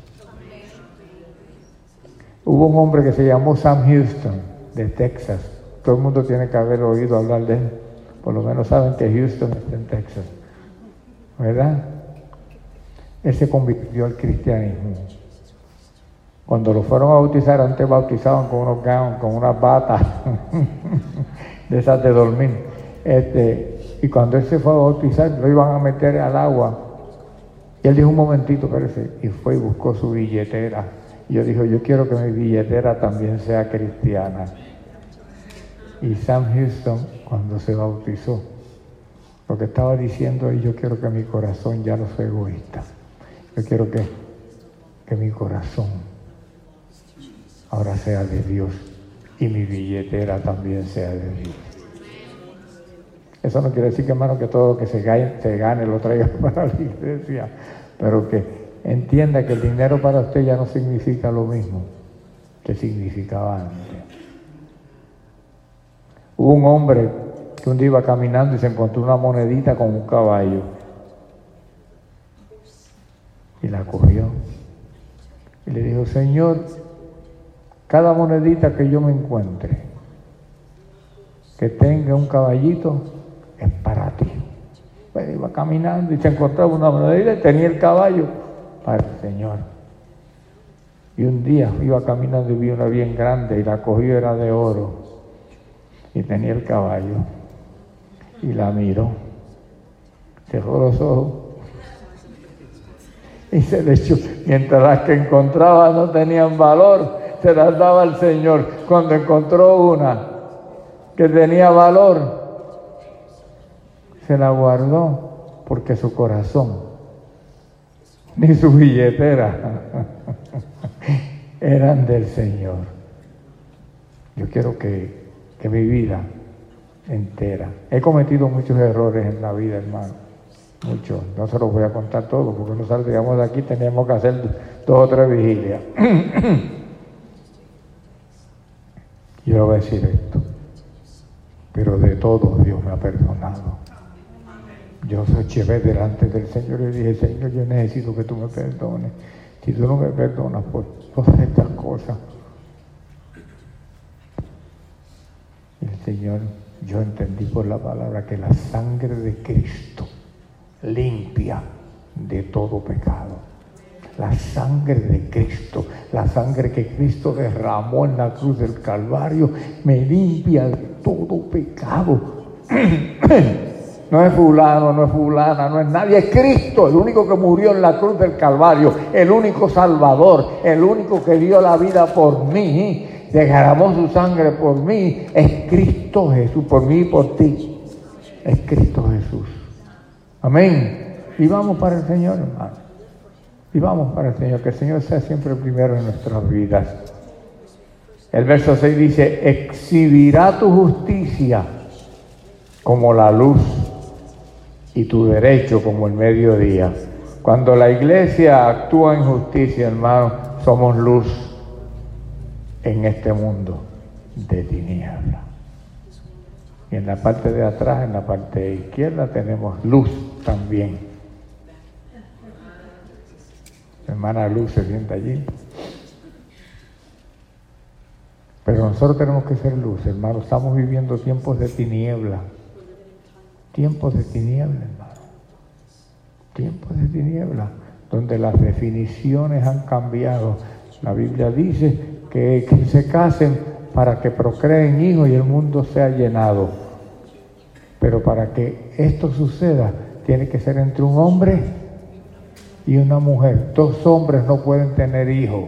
Hubo un hombre que se llamó Sam Houston, de Texas. Todo el mundo tiene que haber oído hablar de él. Por lo menos saben que Houston está en Texas, ¿verdad? Él se convirtió al cristianismo. Cuando lo fueron a bautizar, antes bautizaban con unos gowns, con unas batas de esas de dormir. Y cuando él se fue a bautizar, lo iban a meter al agua. Y él dijo, un momentito, parece, y fue y buscó su billetera. Y yo dije, yo quiero que mi billetera también sea cristiana. Y Sam Houston, cuando se bautizó, lo que estaba diciendo es, yo quiero que mi corazón ya no sea egoísta. Yo quiero que mi corazón ahora sea de Dios y mi billetera también sea de Dios. Eso no quiere decir, que hermano, que todo lo que se gane lo traiga para la iglesia, pero que entienda que el dinero para usted ya no significa lo mismo que significaba antes. Hubo un hombre que un día iba caminando y se encontró una monedita con un caballo y la cogió y le dijo, Señor, cada monedita que yo me encuentre que tenga un caballito es para ti. Pues iba caminando y se encontraba una monedita y tenía el caballo para el Señor. Y un día iba caminando y vi una bien grande y la cogió, era de oro y tenía el caballo y la miró, cerró los ojos y se le echó. Mientras las que encontraba no tenían valor, se las daba al Señor. Cuando encontró una que tenía valor, se la guardó porque su corazón ni su billetera eran del Señor. Yo quiero que mi vida entera. He cometido muchos errores en la vida, hermano. Muchos. No se los voy a contar todos, porque no saldríamos de aquí, teníamos que hacer 2 o 3 vigilias. Yo le voy a decir esto. Pero de todo Dios me ha perdonado. Yo se llevé delante del Señor y dije, Señor, yo necesito que tú me perdones. Si tú no me perdonas por todas estas cosas. Y el Señor, yo entendí por la palabra que la sangre de Cristo limpia de todo pecado. La sangre de Cristo, la sangre que Cristo derramó en la cruz del Calvario, me limpia de todo pecado. No es fulano, no es fulana, no es nadie, es Cristo, el único que murió en la cruz del Calvario, el único Salvador, el único que dio la vida por mí, derramó su sangre por mí, es Cristo Jesús, por mí y por ti, es Cristo Jesús. Amén. Y vamos para el Señor, hermano. Y vamos para el Señor, que el Señor sea siempre el primero en nuestras vidas. El verso 6 dice, exhibirá tu justicia como la luz y tu derecho como el mediodía. Cuando la iglesia actúa en justicia, hermano, somos luz en este mundo de tinieblas. Y en la parte de atrás, en la parte izquierda, tenemos luz también. Hermana Luz se sienta allí. Pero nosotros tenemos que ser luz, hermano. Estamos viviendo tiempos de tiniebla. Tiempos de tiniebla, hermano. Tiempos de tiniebla, donde las definiciones han cambiado. La Biblia dice que se casen para que procreen hijos y el mundo sea llenado. Pero para que esto suceda, tiene que ser entre un hombre y una mujer. 2 hombres no pueden tener hijos.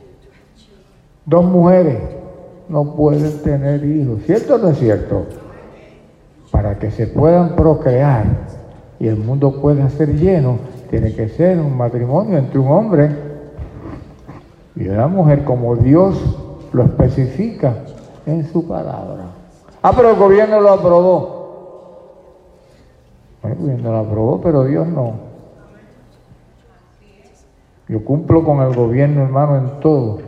2 mujeres no pueden tener hijos. ¿Cierto o no es cierto? Para que se puedan procrear y el mundo pueda ser lleno, tiene que ser un matrimonio entre un hombre y una mujer, como Dios lo especifica en su palabra. Pero el gobierno lo aprobó. El gobierno lo aprobó, pero Dios no. Yo cumplo con el gobierno, hermano, en todo.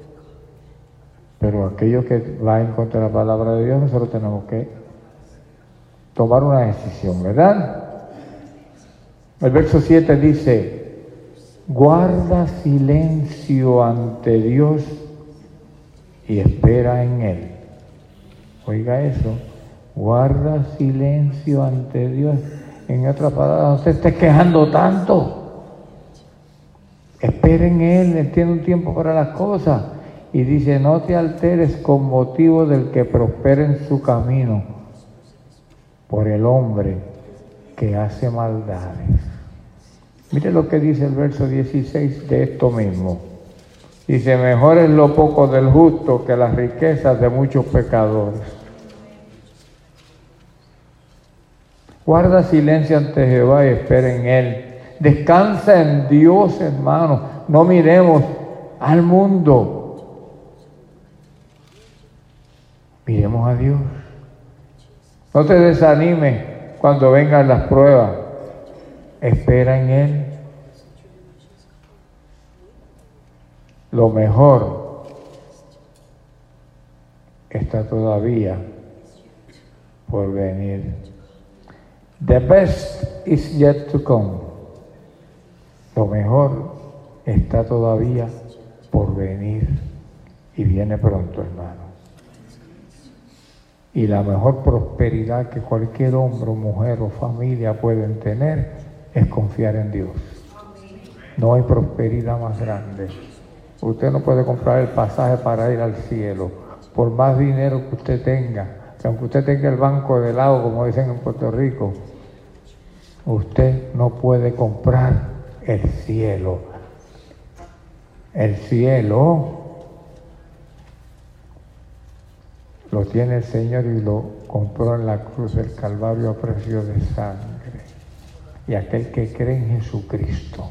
Pero aquello que va en contra de la palabra de Dios, nosotros tenemos que tomar una decisión, ¿verdad? El verso 7 dice, guarda silencio ante Dios y espera en Él. Oiga eso, guarda silencio ante Dios. En otras palabras, no se esté quejando tanto. Espera en Él, Él tiene un tiempo para las cosas. Y dice, no te alteres con motivo del que prospere en su camino, por el hombre que hace maldades. Mire lo que dice el verso 16 de esto mismo. Dice, mejor es lo poco del justo que las riquezas de muchos pecadores. Guarda silencio ante Jehová y espera en Él. Descansa en Dios, hermano. No miremos al mundo. Miremos a Dios. No te desanimes cuando vengan las pruebas. Espera en Él. Lo mejor está todavía por venir. The best is yet to come. Lo mejor está todavía por venir y viene pronto, hermano. Y la mejor prosperidad que cualquier hombre, mujer o familia pueden tener es confiar en Dios. No hay prosperidad más grande. Usted no puede comprar el pasaje para ir al cielo. Por más dinero que usted tenga, que aunque usted tenga el banco de lado, como dicen en Puerto Rico, usted no puede comprar el cielo. El cielo lo tiene el Señor y lo compró en la cruz del Calvario a precio de sangre. y aquel que cree en Jesucristo.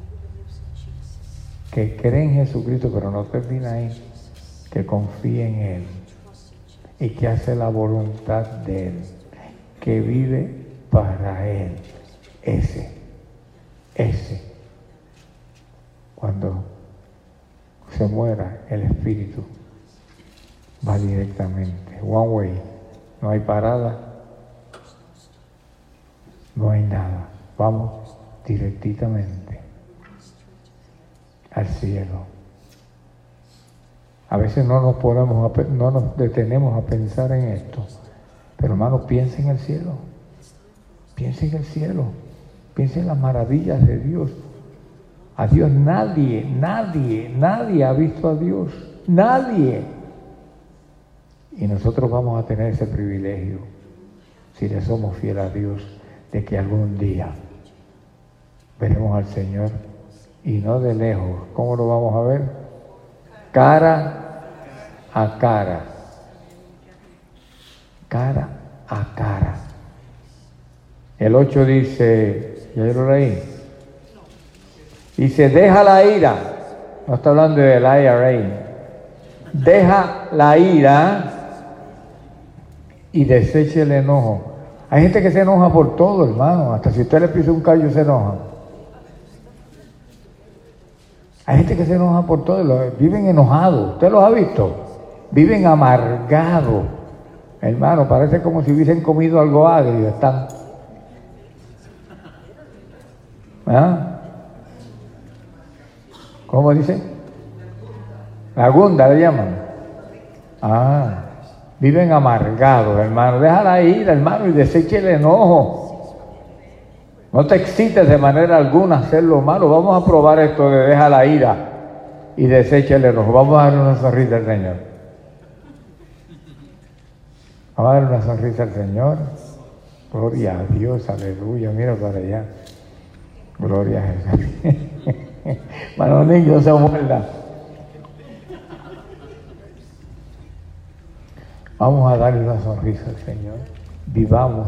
Que cree en Jesucristo, pero no termina ahí, que confía en Él y que hace la voluntad de Él, que vive para Él. Ese, cuando se muera el espíritu, va directamente, one way, no hay parada, no hay nada, vamos directamente al cielo. A veces no nos detenemos a pensar en esto, pero hermano, piensa en el cielo, piensa en el cielo, piensa en las maravillas de Dios. A Dios nadie ha visto a Dios, nadie. Y nosotros vamos a tener ese privilegio, si le somos fieles a Dios, de que algún día veremos al Señor, y no de lejos. ¿Cómo lo vamos a ver? Cara a cara. Cara a cara. El 8 dice, ¿ya lo leí? Dice, deja la ira. No está hablando del IRA. Deja la ira y deseche el enojo. Hay gente que se enoja por todo, hermano. Hasta si usted le pisa un callo se enoja. Hay gente que se enoja por todo. Viven enojados. ¿Usted los ha visto? Viven amargados. Hermano, parece como si hubiesen comido algo agrio. Están. ¿Ah? ¿Cómo dice? La gunda le llaman. Viven amargados, hermano. Deja la ira, hermano, y deseche el enojo. No te excites de manera alguna a hacer lo malo. Vamos a probar esto de deja la ira y deseche el enojo. Vamos a darle una sonrisa al Señor. Vamos a darle una sonrisa al Señor. Gloria a Dios, aleluya. Mira para allá. Gloria a Jesús. Bueno, niños, no se muerdan. Vamos a darle una sonrisa al Señor. Vivamos.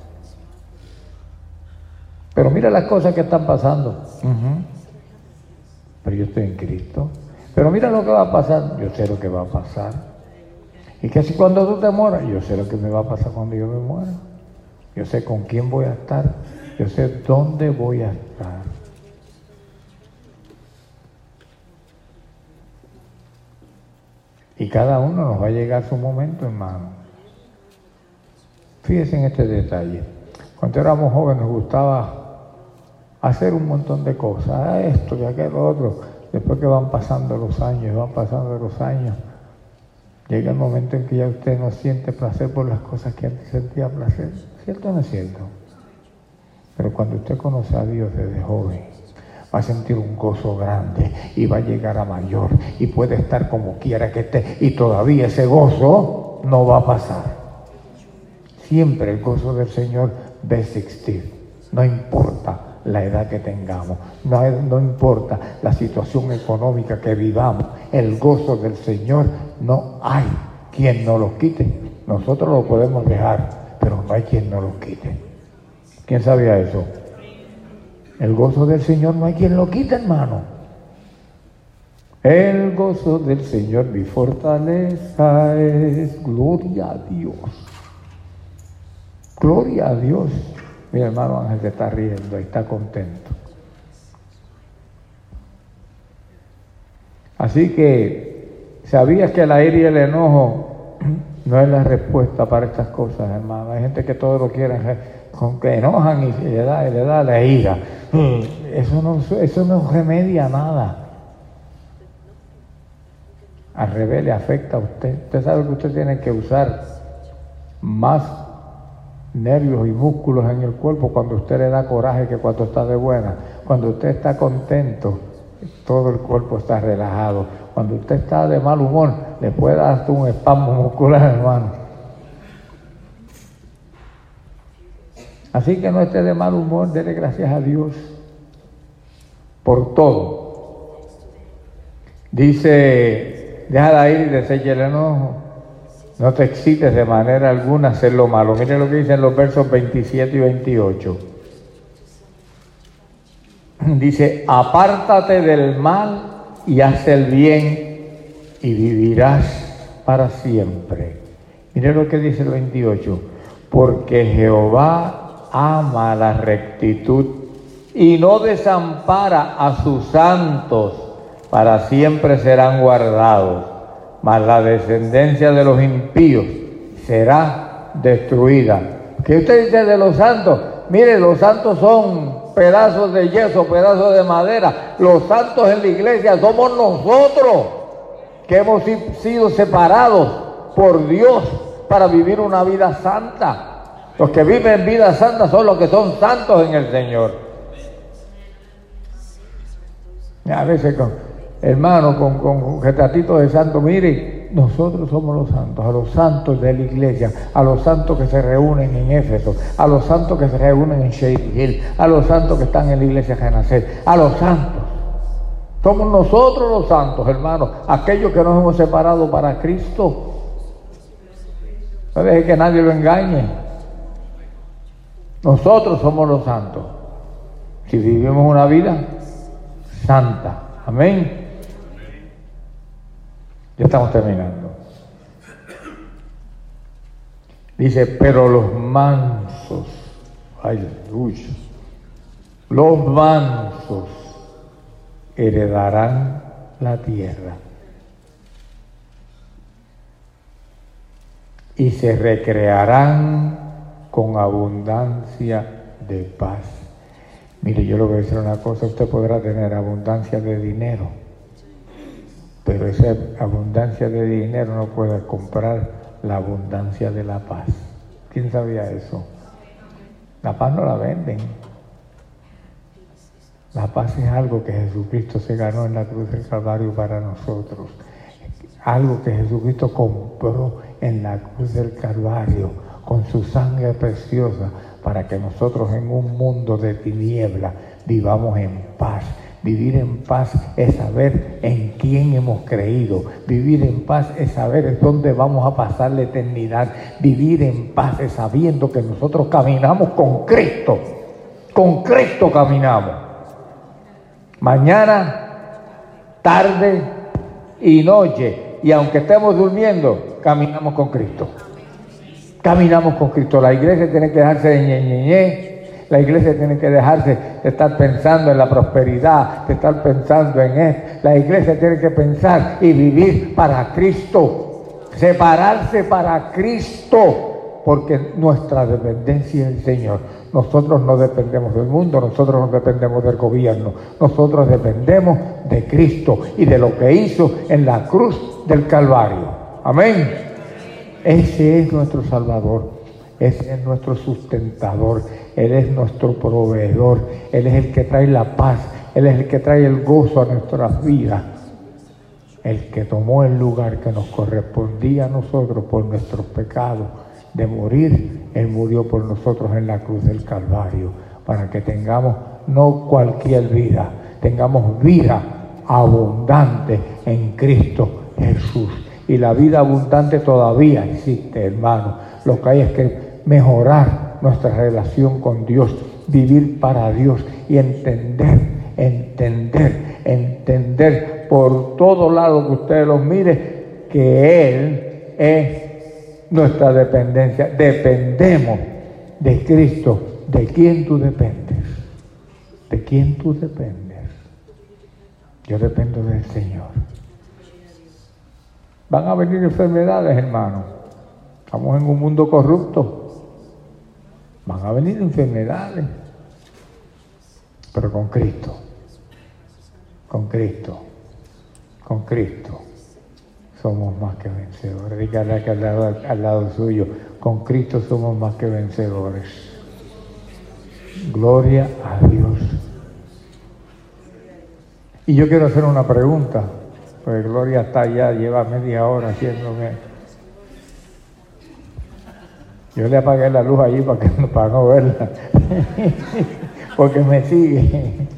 Pero mira las cosas que están pasando. Pero yo estoy en Cristo. Pero mira lo que va a pasar. Yo sé lo que va a pasar. Y que si cuando tú te mueras, yo sé lo que me va a pasar cuando yo me muera. Yo sé con quién voy a estar. Yo sé dónde voy a estar. Y cada uno nos va a llegar su momento, hermano. Fíjense en este detalle. Cuando éramos jóvenes nos gustaba hacer un montón de cosas, esto y aquello otro. Después que van pasando los años, llega el momento en que ya usted no siente placer por las cosas que antes sentía placer. ¿Cierto o no es cierto? Pero cuando usted conoce a Dios desde joven, va a sentir un gozo grande y va a llegar a mayor y puede estar como quiera que esté y todavía ese gozo no va a pasar. Siempre el gozo del Señor va a existir, no importa la edad que tengamos, no importa la situación económica que vivamos, el gozo del Señor no hay quien nos lo quite. Nosotros lo podemos dejar, pero no hay quien nos lo quite. ¿Quién sabía eso? El gozo del Señor no hay quien lo quite, hermano. El gozo del Señor mi fortaleza es. Gloria a Dios. Gloria a Dios. Mi hermano Ángel se está riendo y está contento. Así que, ¿sabías que la ira y el enojo no es la respuesta para estas cosas, hermano? Hay gente que todo lo quiere, con que enojan y le da la ira. Eso no remedia nada. Al revés, le afecta a usted. Usted sabe que usted tiene que usar más nervios y músculos en el cuerpo cuando usted le da coraje que cuando está de buena. Cuando usted está contento, todo el cuerpo está relajado. Cuando usted está de mal humor, le puede dar hasta un espasmo muscular, hermano. Así que no esté de mal humor, dele gracias a Dios por todo. Dice, déjala ir y desecha el enojo. No te excites de manera alguna a hacer lo malo. Mire lo que dicen los versos 27 y 28. Dice, apártate del mal y haz el bien y vivirás para siempre. Mire lo que dice el 28. Porque Jehová ama la rectitud y no desampara a sus santos, para siempre serán guardados, mas la descendencia de los impíos será destruida. ¿Qué usted dice de los santos? Mire, los santos son pedazos de yeso, pedazos de madera. Los santos en la iglesia somos nosotros, que hemos sido separados por Dios para vivir una vida santa. Los que viven vida santa son los que son santos en el Señor. A veces hermano, con retratitos de santos, mire, nosotros somos los santos, a los santos de la iglesia, a los santos que se reúnen en Éfeso, a los santos que se reúnen en Shady Hill, a los santos que están en la iglesia Genaset, a los santos. Somos nosotros los santos, hermanos, aquellos que nos hemos separado para Cristo. No deje que nadie lo engañe. Nosotros somos los santos, si vivimos una vida santa. Amén. Ya estamos terminando. Dice, pero los mansos, aleluya, los mansos heredarán la tierra y se recrearán con abundancia de paz. Mire, yo le voy a decir una cosa, usted podrá tener abundancia de dinero, pero esa abundancia de dinero no puede comprar la abundancia de la paz. ¿Quién sabía eso? La paz no la venden. La paz es algo que Jesucristo se ganó en la cruz del Calvario para nosotros. Algo que Jesucristo compró en la cruz del Calvario con su sangre preciosa para que nosotros en un mundo de tinieblas vivamos en paz. Vivir en paz es saber en quién hemos creído. Vivir en paz es saber en dónde vamos a pasar la eternidad. Vivir en paz es sabiendo que nosotros caminamos con Cristo. Con Cristo caminamos. Mañana, tarde y noche. Y aunque estemos durmiendo, caminamos con Cristo. Caminamos con Cristo. La iglesia tiene que dejarse de ñeñeñe. La iglesia tiene que dejarse de estar pensando en la prosperidad, de estar pensando en esto. La iglesia tiene que pensar y vivir para Cristo. Separarse para Cristo. Porque nuestra dependencia es el Señor. Nosotros no dependemos del mundo, nosotros no dependemos del gobierno. Nosotros dependemos de Cristo y de lo que hizo en la cruz del Calvario. Amén. Ese es nuestro Salvador. Ese es nuestro sustentador. Él es nuestro proveedor. Él es el que trae la paz. Él es el que trae el gozo a nuestras vidas. El que tomó el lugar que nos correspondía a nosotros por nuestros pecados de morir. Él murió por nosotros en la cruz del Calvario para que tengamos no cualquier vida, tengamos vida abundante en Cristo Jesús. Y la vida abundante todavía existe, hermano. Lo que hay es que mejorar nuestra relación con Dios, vivir para Dios y entender por todo lado que ustedes los mire que Él es nuestra dependencia. Dependemos de Cristo. ¿De quién tú dependes? ¿De quién tú dependes? Yo dependo del Señor. Van a venir enfermedades, hermano. Estamos en un mundo corrupto. Van a venir enfermedades. Pero con Cristo. Con Cristo. Con Cristo. Somos más que vencedores. Dígale que al lado suyo. Con Cristo somos más que vencedores. Gloria a Dios. Y yo quiero hacer una pregunta. Pues Gloria está allá, lleva media hora haciéndome. Yo le apagué la luz allí para no verla. Porque me sigue.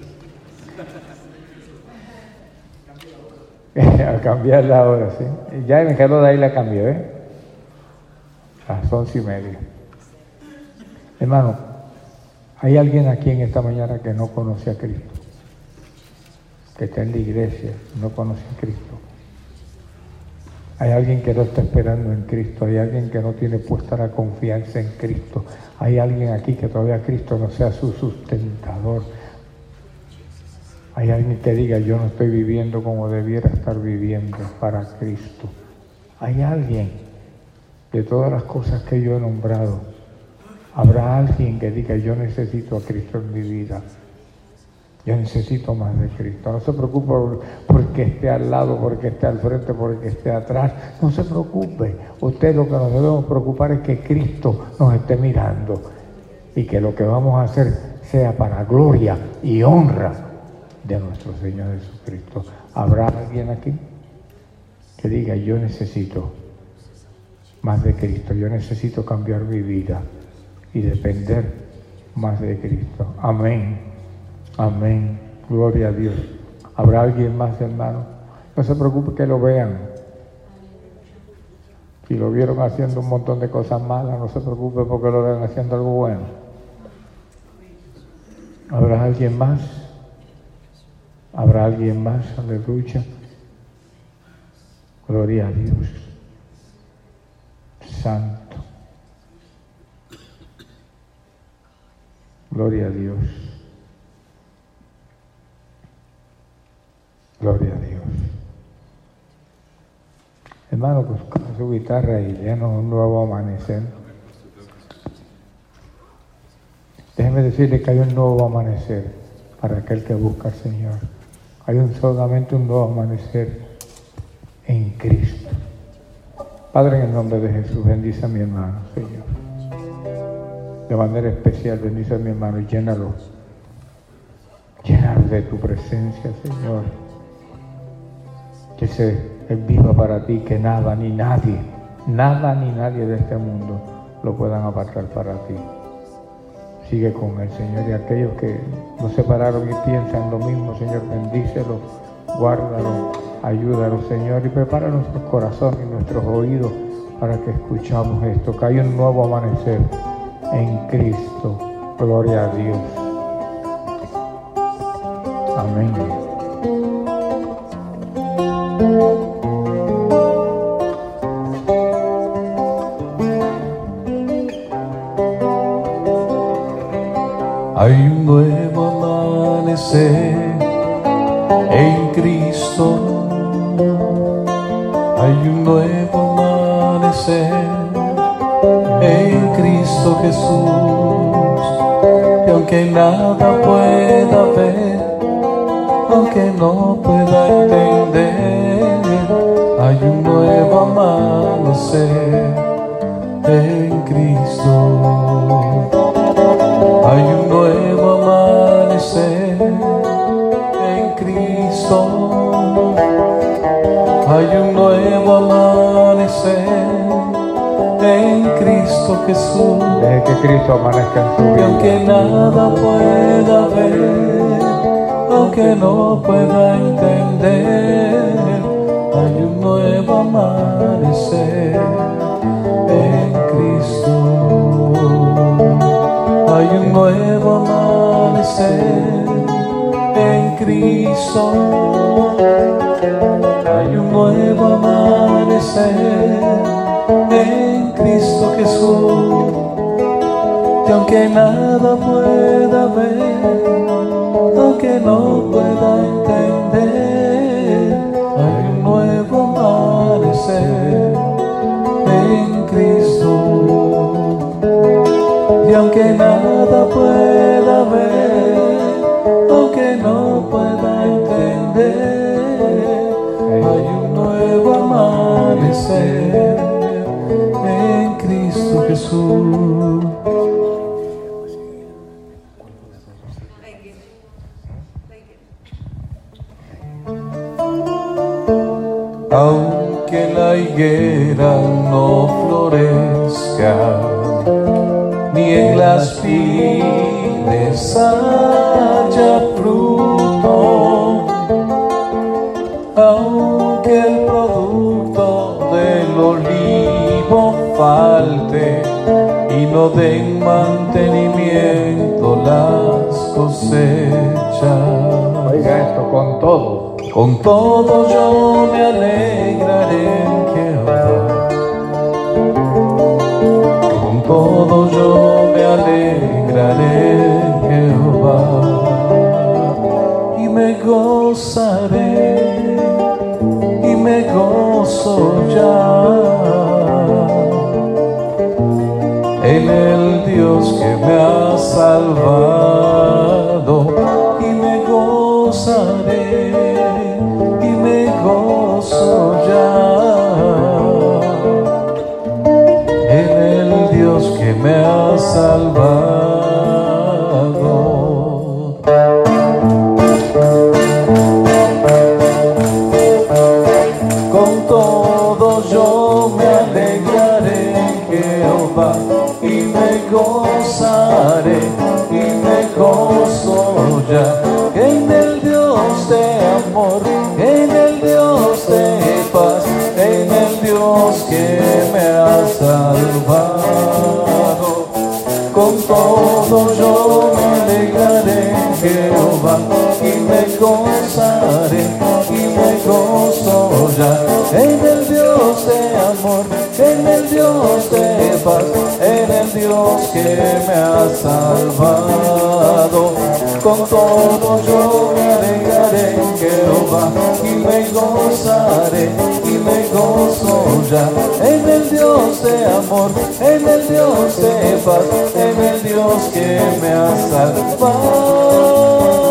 A cambiar la hora, sí. Ya el reloj de ahí la cambió, a las 11:30. Hermano, ¿hay alguien aquí en esta mañana que no conoce a Cristo? que está en la iglesia, no conoce a Cristo. Hay alguien que no está esperando en Cristo, hay alguien que no tiene puesta la confianza en Cristo, hay alguien aquí que todavía Cristo no sea su sustentador. Hay alguien que diga, yo no estoy viviendo como debiera estar viviendo para Cristo. Hay alguien, de todas las cosas que yo he nombrado, habrá alguien que diga, yo necesito a Cristo en mi vida. Yo necesito más de Cristo. No se preocupe porque esté al lado, porque esté al frente, porque esté atrás. No se preocupe. Usted, lo que nos debemos preocupar es que Cristo nos esté mirando y que lo que vamos a hacer sea para gloria y honra de nuestro Señor Jesucristo. ¿Habrá alguien aquí que diga, yo necesito más de Cristo? Yo necesito cambiar mi vida y depender más de Cristo. Amén. Amén. Gloria a Dios. ¿Habrá alguien más, hermano? No se preocupe que lo vean. Si lo vieron haciendo un montón de cosas malas, no se preocupe porque lo vean haciendo algo bueno. ¿Habrá alguien más? ¿Habrá alguien más? Aleluya. Gloria a Dios. Santo. Gloria a Dios. Gloria a Dios. Hermano, pues con su guitarra y léanos un nuevo amanecer. Déjeme decirle que hay un nuevo amanecer para aquel que busca al Señor. Hay solamente un nuevo amanecer en Cristo. Padre, en el nombre de Jesús, bendice a mi hermano, Señor. De manera especial, bendice a mi hermano y llénalo. Llénalo de tu presencia, Señor. Que Él viva para ti, que nada ni nadie de este mundo lo puedan apartar para ti. Sigue con el Señor, y aquellos que nos separaron y piensan lo mismo, Señor, bendícelo, guárdalo, ayúdalo, Señor, y prepara nuestros corazones y nuestros oídos para que escuchamos esto, que hay un nuevo amanecer en Cristo. Gloria a Dios. Amén. Hay un nuevo amanecer en Cristo. Hay un nuevo amanecer en Cristo Jesús. Y aunque nada pueda ver, aunque no pueda entender, hay un nuevo amanecer en Cristo. Hay un nuevo amanecer en Cristo. Hay un nuevo amanecer en Cristo Jesús. Deje que Cristo amanezca en su vida. Y aunque nada pueda ver, aunque no pueda entender, hay un nuevo amanecer en Cristo. Hay un nuevo amanecer en Cristo. Hay un nuevo amanecer en Cristo Jesús. Y aunque nada pueda ver, aunque no pueda entender, hay un nuevo amanecer en Cristo. Y aunque nada pueda ver, aunque no pueda entender, hay un nuevo amanecer en Cristo Jesús. Aunque la higuera no florezca, ni en las vides haya fruto, aunque el producto del olivo falte y no den mantenimiento las cosechas, ya. Oiga esto, con todo. Con todo yo me alegraré en Jehová. Con todo yo me alegraré en Jehová. Y me gozaré y me gozo ya en el Dios que me ha salvado. Y me gozaré y me gozo ya en el Dios que me ha salvado. Con todo yo me alegraré en Jehová y me gozaré y me gozo ya en el Dios de amor, en el Dios de paz, en el Dios que me ha salvado. Con todo yo me alegraré en Jehová y me gozaré y me gozo ya en el Dios de amor, en el Dios de paz, en el Dios que me ha salvado. Con todo yo me alegraré en Jehová y me gozaré y me gozo ya en el Dios de amor, en el Dios de paz, en el Dios que me ha salvado.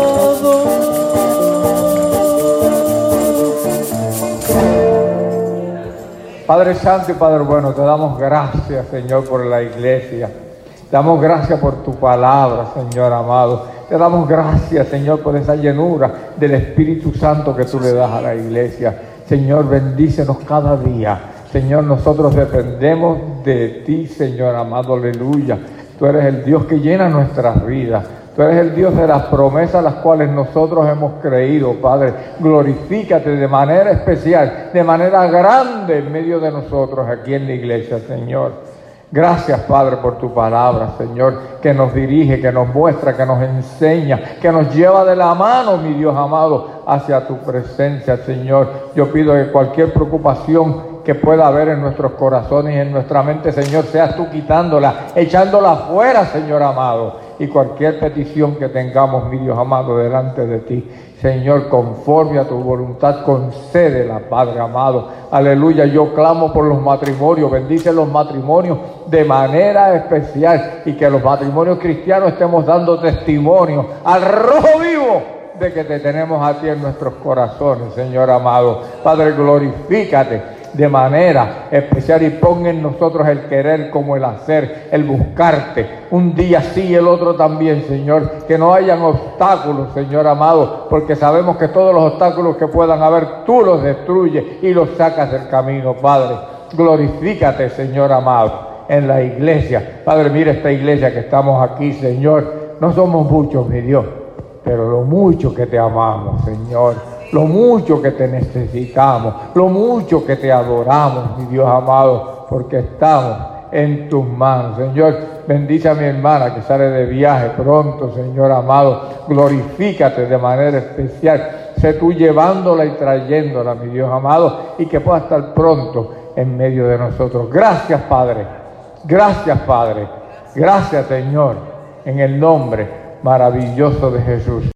Padre Santo y Padre Bueno, te damos gracias, Señor, por la iglesia. Te damos gracias por tu palabra, Señor amado. Te damos gracias, Señor, por esa llenura del Espíritu Santo que tú le das a la iglesia. Señor, bendícenos cada día. Señor, nosotros dependemos de ti, Señor amado, aleluya. Tú eres el Dios que llena nuestras vidas. Tú eres el Dios de las promesas las cuales nosotros hemos creído, Padre. Glorifícate de manera especial, de manera grande en medio de nosotros aquí en la iglesia, Señor. Gracias, Padre, por tu palabra, Señor, que nos dirige, que nos muestra, que nos enseña, que nos lleva de la mano, mi Dios amado, hacia tu presencia, Señor. Yo pido que cualquier preocupación que pueda haber en nuestros corazones y en nuestra mente, Señor, seas tú quitándola, echándola fuera, Señor amado. Y cualquier petición que tengamos, mi Dios amado, delante de ti, Señor, conforme a tu voluntad, concédela, Padre amado. Aleluya, yo clamo por los matrimonios, bendice los matrimonios de manera especial y que los matrimonios cristianos estemos dando testimonio al rojo vivo de que te tenemos a ti en nuestros corazones, Señor amado. Padre, glorifícate de manera especial y pon en nosotros el querer como el hacer, el buscarte, un día sí y el otro también, Señor, que no hayan obstáculos, Señor amado, porque sabemos que todos los obstáculos que puedan haber, tú los destruyes y los sacas del camino, Padre. Glorifícate, Señor amado, en la iglesia. Padre, mira esta iglesia que estamos aquí, Señor, no somos muchos, mi Dios, pero lo mucho que te amamos, Señor, lo mucho que te necesitamos, lo mucho que te adoramos, mi Dios amado, porque estamos en tus manos, Señor. Bendice a mi hermana que sale de viaje pronto, Señor amado. Glorifícate de manera especial. Sé tú llevándola y trayéndola, mi Dios amado, y que pueda estar pronto en medio de nosotros. Gracias, Padre. Gracias, Padre. Gracias, Señor, en el nombre maravilloso de Jesús.